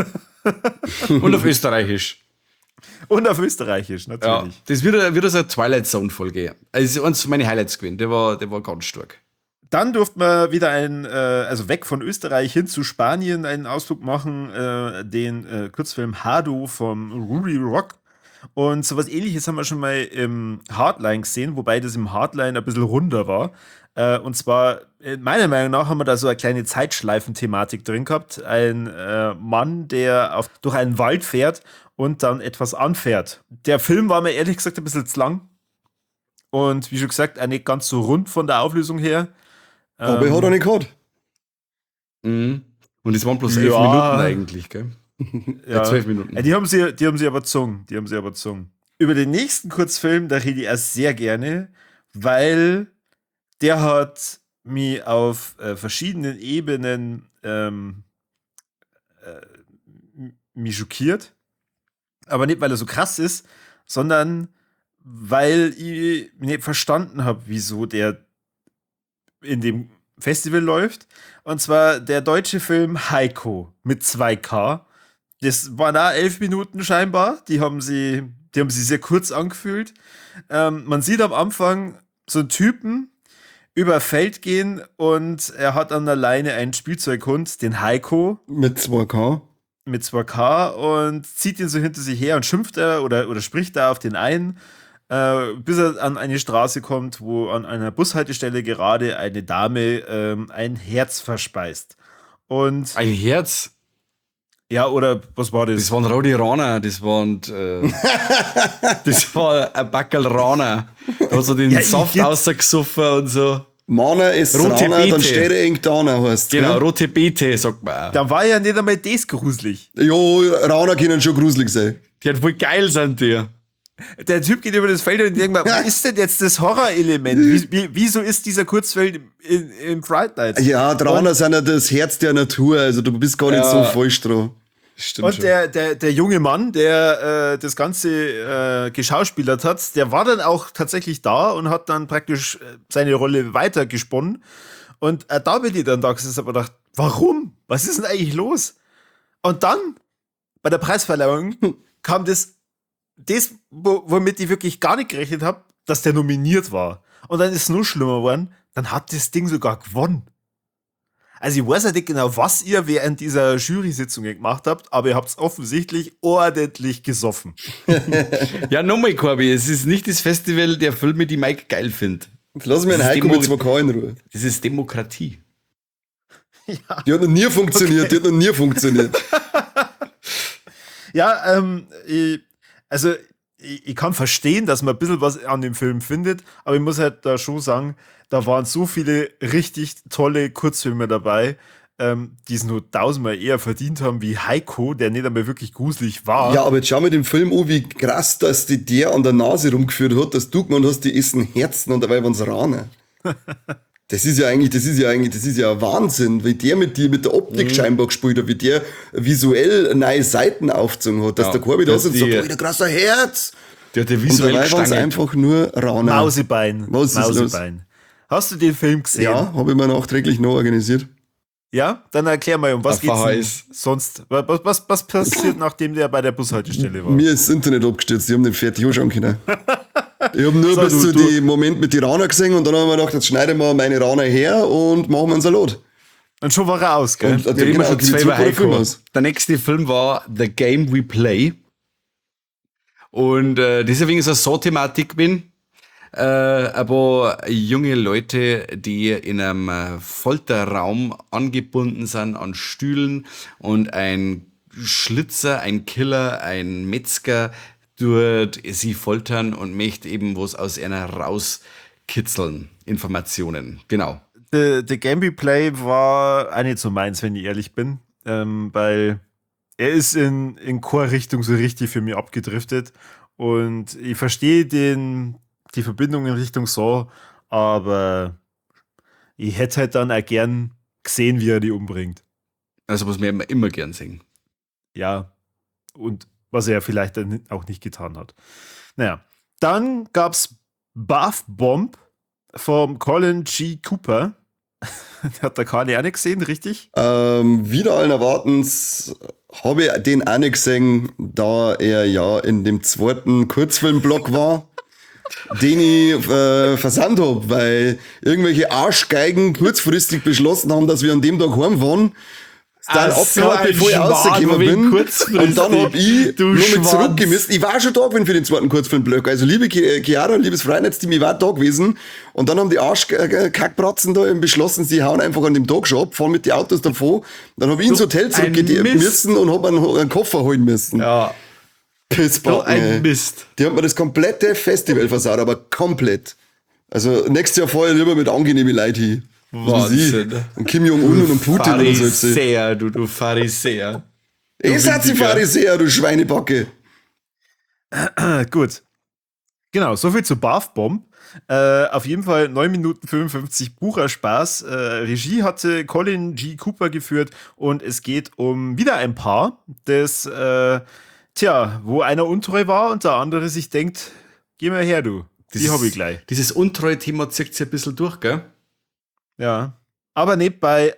Und auf Österreichisch. Und auf Österreichisch, Ja, natürlich. das wird, wieder so eine Twilight Zone-Folge. Also, eins von meinen Highlights gewesen. Der war, der war ganz stark. Dann durften wir wieder ein, äh, also weg von Österreich hin zu Spanien einen Ausflug machen, äh, den äh, Kurzfilm Hado vom Ruby Rock. Und sowas ähnliches haben wir schon mal im Hardline gesehen, wobei das im Hardline ein bisschen runder war. Äh, und zwar, äh, meiner Meinung nach, haben wir da so eine kleine Zeitschleifen-Thematik drin gehabt. Ein äh, Mann, der auf, durch einen Wald fährt und dann etwas anfährt. Der Film war mir ehrlich gesagt ein bisschen zu lang. Und wie schon gesagt, auch nicht ganz so rund von der Auflösung her. Aber er hat auch nicht gehabt. Mhm. Und es waren bloß elf Ja. Minuten eigentlich, gell? Ja, zwölf Minuten. Ja, die haben sie, die haben sie aber gezogen. Die haben sie aber gezogen. Über den nächsten Kurzfilm, da rede ich auch sehr gerne, weil der hat mich auf äh, verschiedenen Ebenen ähm, äh, mich schockiert. Aber nicht, weil er so krass ist, sondern weil ich nicht verstanden habe, wieso der in dem Festival läuft. Und zwar der deutsche Film Heiko mit zwei K. Das waren da elf Minuten scheinbar. Die haben sie, die haben sie sehr kurz angefühlt. Ähm, man sieht am Anfang so einen Typen über Feld gehen und er hat an der Leine einen Spielzeughund, den Heiko, Mit zwei K. mit zwei K und zieht ihn so hinter sich her und schimpft er oder, oder spricht er auf den einen, äh, bis er an eine Straße kommt, wo an einer Bushaltestelle gerade eine Dame ähm, ein Herz verspeist. Und Ein Herz. ja, oder was war das? Das waren rote Raner, das waren, äh, das war ein Backel Raner. Da hat so den Ja, ich Saft jetzt- rausgesoffen und so. Mana ist Rote Rana, dann Beete. steht er eng da, heißt Genau, gell? rote Beete, sagt man auch. Da war ja nicht einmal das gruselig. Jo, Rana können schon gruselig sein. Die hat wohl geil sind die. Der Typ geht über das Feld und denkt mal, was ist denn jetzt das Horrorelement? Wie, wie, wieso ist dieser Kurzfeld in, in Fright Nights? Ja, Rana sind ja das Herz der Natur, also du bist gar nicht Ja. so falsch dran. Stimmt Und der, der, der junge Mann, der äh, das Ganze äh, geschauspielert hat, der war dann auch tatsächlich da und hat dann praktisch äh, seine Rolle weitergesponnen. Und äh, da bin ich dann da gesessen und hab gedacht, warum? Was ist denn eigentlich los? Und dann, bei der Preisverleihung, kam das, das wo, womit ich wirklich gar nicht gerechnet habe, dass der nominiert war. Und dann ist es nur schlimmer geworden, dann hat das Ding sogar gewonnen. Also ich weiß ja nicht genau, was ihr während dieser Jury-Sitzung gemacht habt, aber ihr habt es offensichtlich ordentlich gesoffen. Ja, nochmal, Corby, es ist nicht das Festival der Filme, die Mike geil findet. Lass mir einen Das ist Heiko Demo- mit zwei K in Ruhe. Das ist Demokratie. Die hat noch nie funktioniert, die hat noch nie funktioniert. Ja, ähm, ich, also ich, ich kann verstehen, dass man ein bisschen was an dem Film findet, aber ich muss halt da schon sagen, da waren so viele richtig tolle Kurzfilme dabei, ähm, die es nur tausendmal eher verdient haben wie Heiko, der nicht einmal wirklich gruselig war. Ja, aber jetzt schau mir den Film an, wie krass, dass die der an der Nase rumgeführt hat, dass du gemeint hast, die essen Herzen und dabei waren es Rane. Das ist ja eigentlich, das ist ja eigentlich, das ist ja Wahnsinn, wie der mit dir, mit der Optik mhm. scheinbar gespielt hat, wie der visuell neue Seiten aufgezogen hat, dass ja, der Korbi da ist und die, sagt, oh, der krasser Herz. Der hat ja Und visuell dabei waren es gestangelt. einfach nur Rane. Mausebein. Was ist Mausebein. Hast du den Film gesehen? Ja, habe ich mir nachträglich noch organisiert. Ja, dann erklär mal, um was Der geht's denn sonst? Was, was, was passiert, nachdem der bei der Bushaltestelle war? Mir ist das Internet abgestürzt, die haben den fertig anschauen können. Ich habe nur So, bis du- zu du- den Moment mit den Raner gesehen und dann haben wir gedacht, jetzt schneiden wir meine Raner her und machen wir einen Salat. Und schon war er aus, gell? Und, Wir ja, reden genau, schon gib zwei ich über zurück, wo der Film Heiko. ist. Der nächste Film war The Game We Play. Und äh, deswegen ist es so Thematik bin. Äh, aber junge Leute, die in einem äh, Folterraum angebunden sind an Stühlen und ein Schlitzer, ein Killer, ein Metzger dort sie foltern und möchte eben was aus einer rauskitzeln. Informationen, genau. The, the Game We Play war auch nicht so meins, wenn ich ehrlich bin, ähm, weil er ist in, in Chor-Richtung so richtig für mich abgedriftet und ich verstehe den, die Verbindung in Richtung so, aber ich hätte halt dann auch gern gesehen, wie er die umbringt. Also was wir immer, immer gern sehen. Ja, und was er vielleicht dann auch nicht getan hat. Naja, dann gab's Bath Bomb vom Colin G. Cooper. Hat der Kali auch nicht gesehen, richtig? Ähm, wieder allen Erwartens habe ich den auch nicht gesehen, da er ja in dem zweiten Kurzfilmblock war, den ich äh, versandt habe, weil irgendwelche Arschgeigen kurzfristig beschlossen haben, dass wir an dem Tag heim waren. Dann Ach, so abgehauen, ein bevor ich Schmarrn, rausgekommen wegen bin. kurzfristig. Und dann hab ich Du nur mit Schwanz. zurückgemisst. Ich war schon da gewesen für den zweiten Kurzfilmblock. Also liebe Ki- Chiara, liebes Freinetzteam, ich war da gewesen. Und dann haben die Arschkackbratzen da eben beschlossen, sie hauen einfach an dem Tag schon ab, fahren mit den Autos davon. Dann hab ich ins Hotel ein zurückgehen Mist. müssen und hab einen, einen Koffer holen müssen. Ja, so Pissbacken, ey. ein Mist. Die haben mir das komplette Festival versaut, aber komplett. Also nächstes Jahr fahre ich lieber mit angenehmen Leuten hin. Was weiß ich. Wahnsinn. Und Kim Jong-un und Putin oder so. jetzt. Pharisäer, du, du Pharisäer. Ihr seid die winziger. Pharisäer, du Schweinebacke. Ah, gut. Genau, soviel zu Bath Bomb. Äh, auf jeden Fall neun Minuten fünfundfünfzig Bucherspaß. Äh, Regie hatte Colin G. Cooper geführt und es geht um wieder ein Paar, das, äh, tja, wo einer untreu war und der andere sich denkt, geh mal her, du. Die Dieses- hab ich gleich. Dieses untreue Thema zieht sich ein bisschen durch, gell? Ja. Aber nicht bei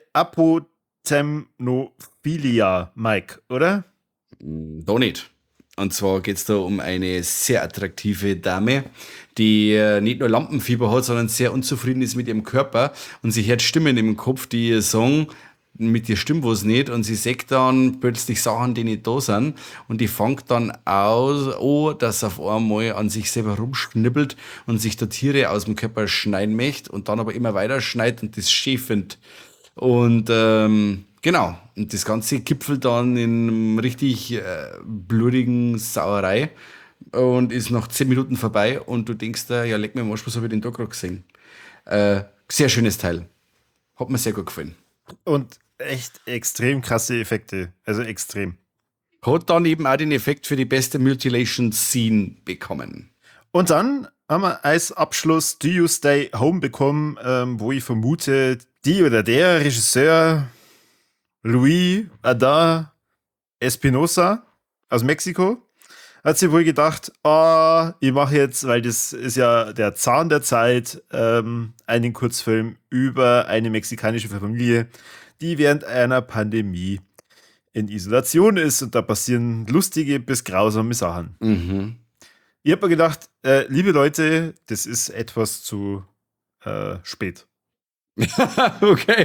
Apotemnophilia, Mike, oder? Da nicht. Und zwar geht es da um eine sehr attraktive Dame, die äh, nicht nur Lampenfieber hat, sondern sehr unzufrieden ist mit ihrem Körper und sie hört Stimmen im Kopf, die ihr sagen, mit dir stimmt was nicht und sie sagt dann plötzlich Sachen, die nicht da sind und die fängt dann aus, an, dass sie auf einmal an sich selber rumschnippelt und sich da Tiere aus dem Körper schneiden möchte und dann aber immer weiter schneidet und das schön findet. Und ähm, genau, und das Ganze gipfelt dann in einem richtig äh, blutigen Sauerei und ist nach zehn Minuten vorbei und du denkst da, ja, leck mir am Arsch, was habe ich denn da gerade gesehen? Äh, sehr schönes Teil. Hat mir sehr gut gefallen. Und echt extrem krasse Effekte. Also extrem. Hat dann eben auch den Effekt für die beste Mutilation Scene bekommen. Und dann haben wir als Abschluss Do You Stay Home bekommen, ähm, wo ich vermute, die oder der Regisseur Luis Adar Espinosa aus Mexiko hat sich wohl gedacht, ah, ich mache jetzt, weil das ist ja der Zahn der Zeit, ähm, einen Kurzfilm über eine mexikanische Familie, die während einer Pandemie in Isolation ist und da passieren lustige bis grausame Sachen. Mhm. Ich habe mir gedacht, äh, liebe Leute, das ist etwas zu äh, spät. Okay.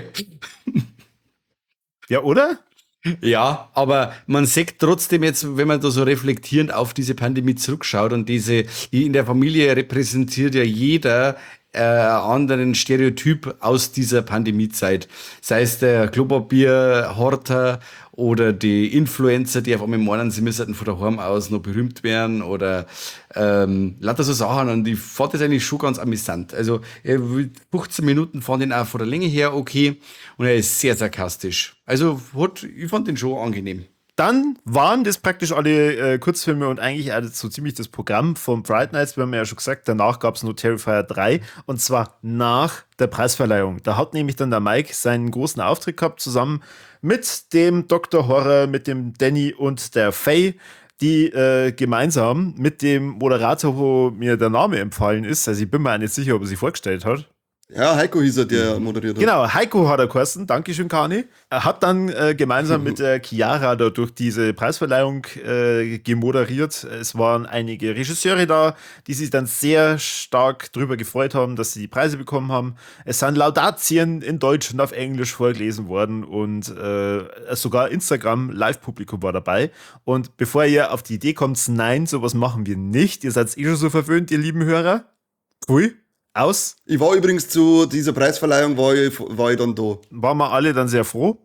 Ja, oder? Ja, aber man sieht trotzdem jetzt, wenn man da so reflektierend auf diese Pandemie zurückschaut und diese, in der Familie repräsentiert ja jeder äh, anderen Stereotyp aus dieser Pandemiezeit. Sei es der Klopapierhorter oder die Influencer, die auf einmal meinen, sie müssten von daheim aus noch berühmt werden oder ähm, lauter so Sachen und ich fand das eigentlich schon ganz amüsant. Also äh, fünfzehn Minuten fand ich ihn auch von der Länge her okay und er ist sehr sarkastisch. Also hat, ich fand den schon angenehm. Dann waren das praktisch alle äh, Kurzfilme und eigentlich auch so ziemlich das Programm von Fright Nights. Wir haben ja schon gesagt, danach gab es noch Terrifier drei und zwar nach der Preisverleihung. Da hat nämlich dann der Mike seinen großen Auftritt gehabt, zusammen mit dem Doktor Horror, mit dem Danny und der Faye, die äh, gemeinsam mit dem Moderator, wo mir der Name empfallen ist, also ich bin mir auch nicht sicher, ob er sich vorgestellt hat. Ja, Heiko hieß er, der moderiert hat. Genau, Heiko hat er geheißen, Dankeschön, Kani. Er hat dann äh, gemeinsam mit der Chiara da durch diese Preisverleihung äh, gemoderiert. Es waren einige Regisseure da, die sich dann sehr stark darüber gefreut haben, dass sie die Preise bekommen haben. Es sind Laudatien in Deutsch und auf Englisch vorgelesen worden und äh, sogar Instagram-Live-Publikum war dabei. Und bevor ihr auf die Idee kommt, nein, sowas machen wir nicht. Ihr seid eh schon so verwöhnt, ihr lieben Hörer. Pfui. Aus. Ich war übrigens zu dieser Preisverleihung, war ich, war ich dann da. Waren wir alle dann sehr froh.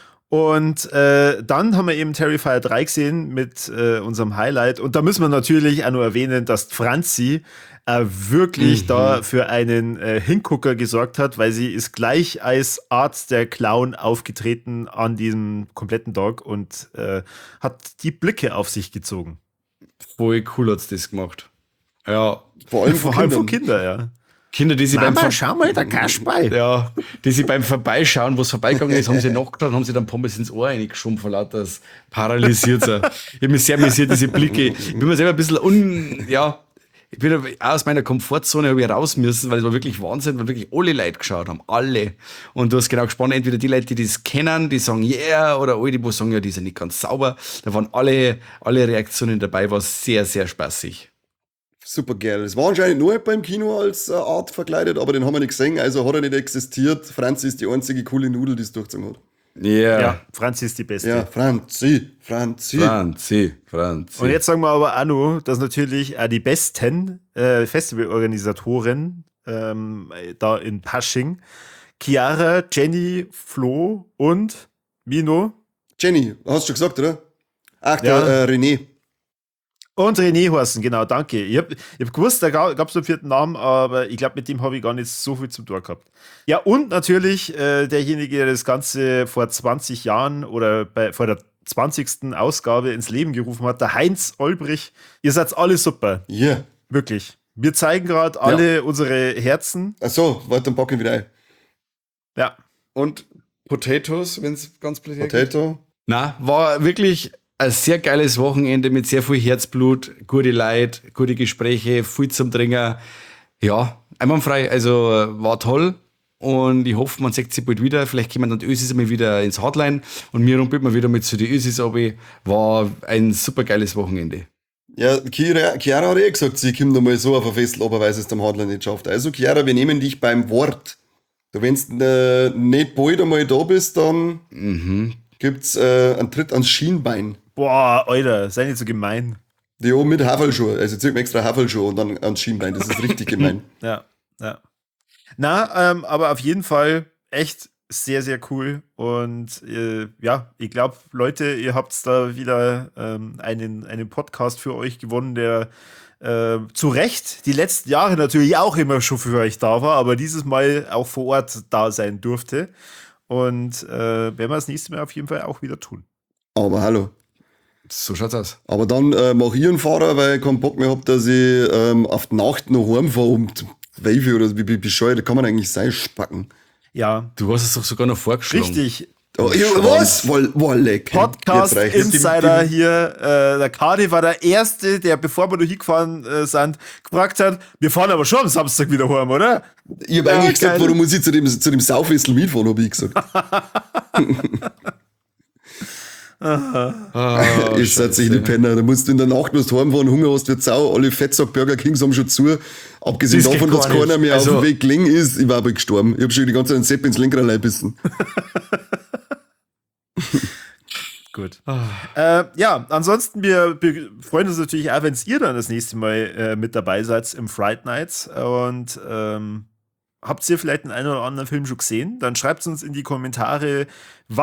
Und äh, dann haben wir eben Terrifier drei gesehen mit äh, unserem Highlight. Und da müssen wir natürlich auch nur erwähnen, dass Franzi äh, wirklich mhm. da für einen äh, Hingucker gesorgt hat, weil sie ist gleich als Art der Clown aufgetreten an diesem kompletten Tag und äh, hat die Blicke auf sich gezogen. Voll cool hat's das gemacht. Ja. Vor allem Vor allem von Kindern, ja. Kinder, die sie Mama, beim Ver- schau mal, der Kasperl. Ja, die sie beim Vorbeischauen, wo es vorbeigegangen ist, haben sie nachgedacht, haben sie dann Pommes ins Ohr reingeschoben, vor lauter das paralysiert. So. Ich habe mich sehr amüsiert, diese Blicke. Ich bin mir selber ein bisschen un, ja, ich bin auch aus meiner Komfortzone hab ich raus müssen, weil es war wirklich Wahnsinn, weil wirklich alle Leute geschaut haben, alle. Und du hast genau gespannt, entweder die Leute, die das kennen, die sagen yeah, oder alle, die sagen, ja, die sind nicht ganz sauber. Da waren alle, alle Reaktionen dabei, war sehr, sehr spaßig. Super geil. Es war anscheinend nur beim Kino als äh, Art verkleidet, aber den haben wir nicht gesehen, also hat er nicht existiert. Franzi ist die einzige coole Nudel, die es durchgezogen hat. Yeah. Ja, Franzi ist die Beste. Ja, Franzi, Franzi. Franzi, Franzi. Und jetzt sagen wir aber auch noch, dass natürlich auch die besten äh, Festivalorganisatoren ähm, da in Pasching, Chiara, Jenny, Flo und Mino. Jenny, hast du schon gesagt, oder? Ach, der Ja. äh, René. Und René Horsten, genau, danke. Ich habe ich hab gewusst, da gab es einen vierten Namen, aber ich glaube, mit dem habe ich gar nicht so viel zu tun gehabt. Ja, und natürlich äh, derjenige, der das Ganze vor zwanzig Jahren oder bei, vor der zwanzigsten Ausgabe ins Leben gerufen hat, der Heinz Olbrich. Ihr seid alle super, Ja. Yeah. wirklich. Wir zeigen gerade alle ja. unsere Herzen. Ach so, warte, dann packen wir wieder ein. Ja. Und Potatoes, wenn es ganz blöd geht. Potato. Na, war wirklich ein sehr geiles Wochenende mit sehr viel Herzblut, gute Leute, gute Gespräche, viel zum Trinken. Ja, einwandfrei, also war toll und ich hoffe, man sieht sich bald wieder. Vielleicht kommen dann die Ösis einmal wieder ins Hardline und mir rumpelt man wieder mit zu den Ösis ab. War ein super geiles Wochenende. Ja, Chiara, Chiara hat eh gesagt, sie kommt nochmal so auf ein Festel, aber weil sie es am Hardline nicht schafft. Also Chiara, wir nehmen dich beim Wort. Wenn du äh, nicht bald einmal da bist, dann Mhm. gibt's äh, einen Tritt ans Schienbein. Boah, Alter, sei nicht so gemein. Ja, mit Haferlschuhe. Also ich zieh mir extra Haferlschuhe und dann ans Schienbein. Das ist richtig gemein. Ja, ja. Na, ähm, aber auf jeden Fall echt sehr, sehr cool. Und äh, ja, ich glaube, Leute, ihr habt da wieder ähm, einen, einen Podcast für euch gewonnen, der äh, zu Recht die letzten Jahre natürlich auch immer schon für euch da war, aber dieses Mal auch vor Ort da sein durfte. Und äh, werden wir das nächste Mal auf jeden Fall auch wieder tun. Aber hallo. So schaut's aus. Aber dann äh, mach ich einen Fahrer, weil ich keinen Bock mehr hab, dass ich ähm, auf die Nacht noch heimfahre um zwölf oder so. Wie, wie bescheuert kann man eigentlich sein, spacken. Ja, Du hast es doch sogar noch vorgeschlagen. richtig. Oh, ja, was? Woll, Wolleck. Podcast Jetzt reicht's. Insider hier. Äh, der Kadi war der Erste, der, bevor wir da hingefahren äh, sind, gefragt hat, wir fahren aber schon am Samstag wieder heim, oder? Ich hab Ja, eigentlich gesagt, geil. warum muss ich zu dem, zu dem Saufwessel mitfahren, hab ich gesagt. Ah, Ist tatsächlich die Penner. Da musst du in der Nacht, wenn du heimfahren, Hunger hast, wird Sau. Alle Fettsack Burger Kings haben schon zu. Abgesehen Das geht davon, dass gar nicht. keiner mehr Also- auf dem Weg gelegen ist, ich war bald gestorben. Ich hab schon die ganze Zeit einen Sepp ins Lenkrad reinbissen. Gut. Äh, ja, ansonsten, wir be- freuen uns natürlich auch, wenn ihr dann das nächste Mal äh, mit dabei seid im Fright Nights. Und ähm, habt ihr vielleicht einen, einen oder anderen Film schon gesehen? Dann schreibt uns in die Kommentare, was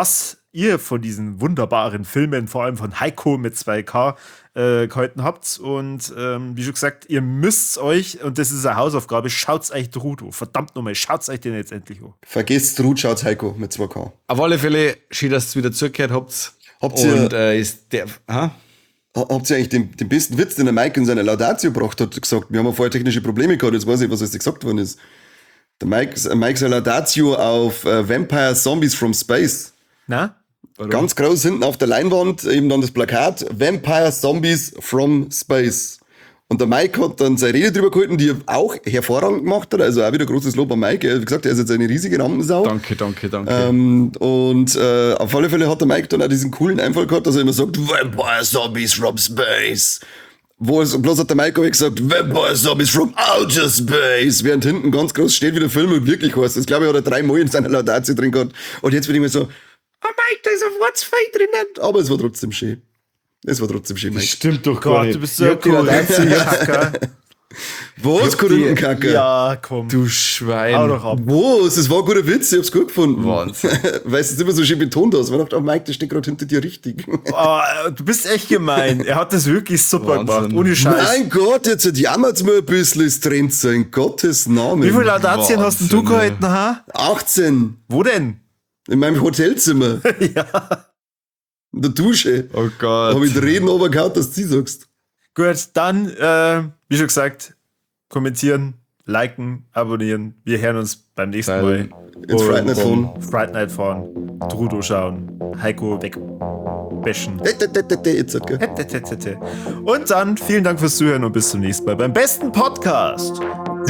ihr von diesen wunderbaren Filmen, vor allem von Heiko mit zwei K, äh, gehalten habt. Und ähm, wie schon gesagt, ihr müsst euch, und das ist eine Hausaufgabe, schaut's euch Drudo. Verdammt nochmal, schaut's euch den jetzt endlich an. Vergesst Ruth, schaut's Heiko mit zwei K. Auf alle Fälle, schön, dass ihr wieder zugehört habt. Habt ihr- Und äh, ist der. Ha? Ha- Habt ihr eigentlich den, den besten Witz, den der Mike in seiner Laudatio gebracht hat, gesagt? Wir haben ja vorher technische Probleme gehabt, jetzt weiß ich, was alles gesagt worden ist. Der Mike, Mike seine Laudatio auf äh, Vampire Zombies from Space. Na? Ganz groß hinten auf der Leinwand eben dann das Plakat Vampire Zombies from Space. Und der Mike hat dann seine Rede drüber gehalten, die er auch hervorragend gemacht hat. Also auch wieder großes Lob an Mike. Er hat gesagt, er ist jetzt eine riesige Rampensau. Danke, danke, danke. Ähm, und äh, auf alle Fälle hat der Mike dann auch diesen coolen Einfall gehabt, dass er immer sagt, Vampire Zombies from Space. Wo es, bloß hat der Mike auch gesagt, Vampire Zombies from Outer Space. Während hinten ganz groß steht, wie der Film und wirklich heißt. Das glaube ich hat er dreimal in seiner Laudatio drin gehabt. Und jetzt bin ich mir so, oh Mike, da ist ein Wortfein drinnen. Aber es war trotzdem schön. Es war trotzdem schön, Mike. Stimmt doch Gott, du bist so cool. Kacker. Was, Korinthenkacker? Ja, komm. Du Schwein. Hau doch ab. Was? Das war ein guter Witz, ich hab's gut gefunden. Wahnsinn. Weil du es immer so schön betont hast. Man dachte, oh Mike, das steht gerade hinter dir richtig. Oh, du bist echt gemein. Er hat das wirklich super Wahnsinn. gemacht. Ohne Scheiß. Mein Gott, jetzt jammert mir ein bisschen, es trennt so in Gottes Namen. Wie viele Laudatien hast denn du Wahnsinn, gehalten, ha? achtzehn. Wo denn? In meinem Hotelzimmer. Ja. In der Dusche. Oh Gott. Habe ich den Reden aber gehabt, dass du sie sagst. Gut, dann, äh, wie schon gesagt, kommentieren, liken, abonnieren. Wir hören uns beim nächsten Teilen. Mal. Ins Fright Night fahren. Fright Night fahren. Trudo schauen. Heiko wegbäschen. Jetzt hat, gell? Und dann vielen Dank fürs Zuhören und bis zum nächsten Mal beim besten Podcast.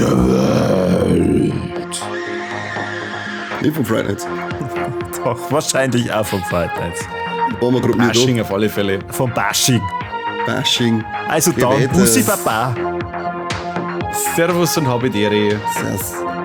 Nee, vom Fright Nights. Doch, wahrscheinlich auch vom Fright Nights. Waren wir gerade nicht Bashing auf alle Fälle. Vom Bashing. da. Bashing. Also Wie dann, weiter? Bussi Baba. Servus und Habidere. Servus.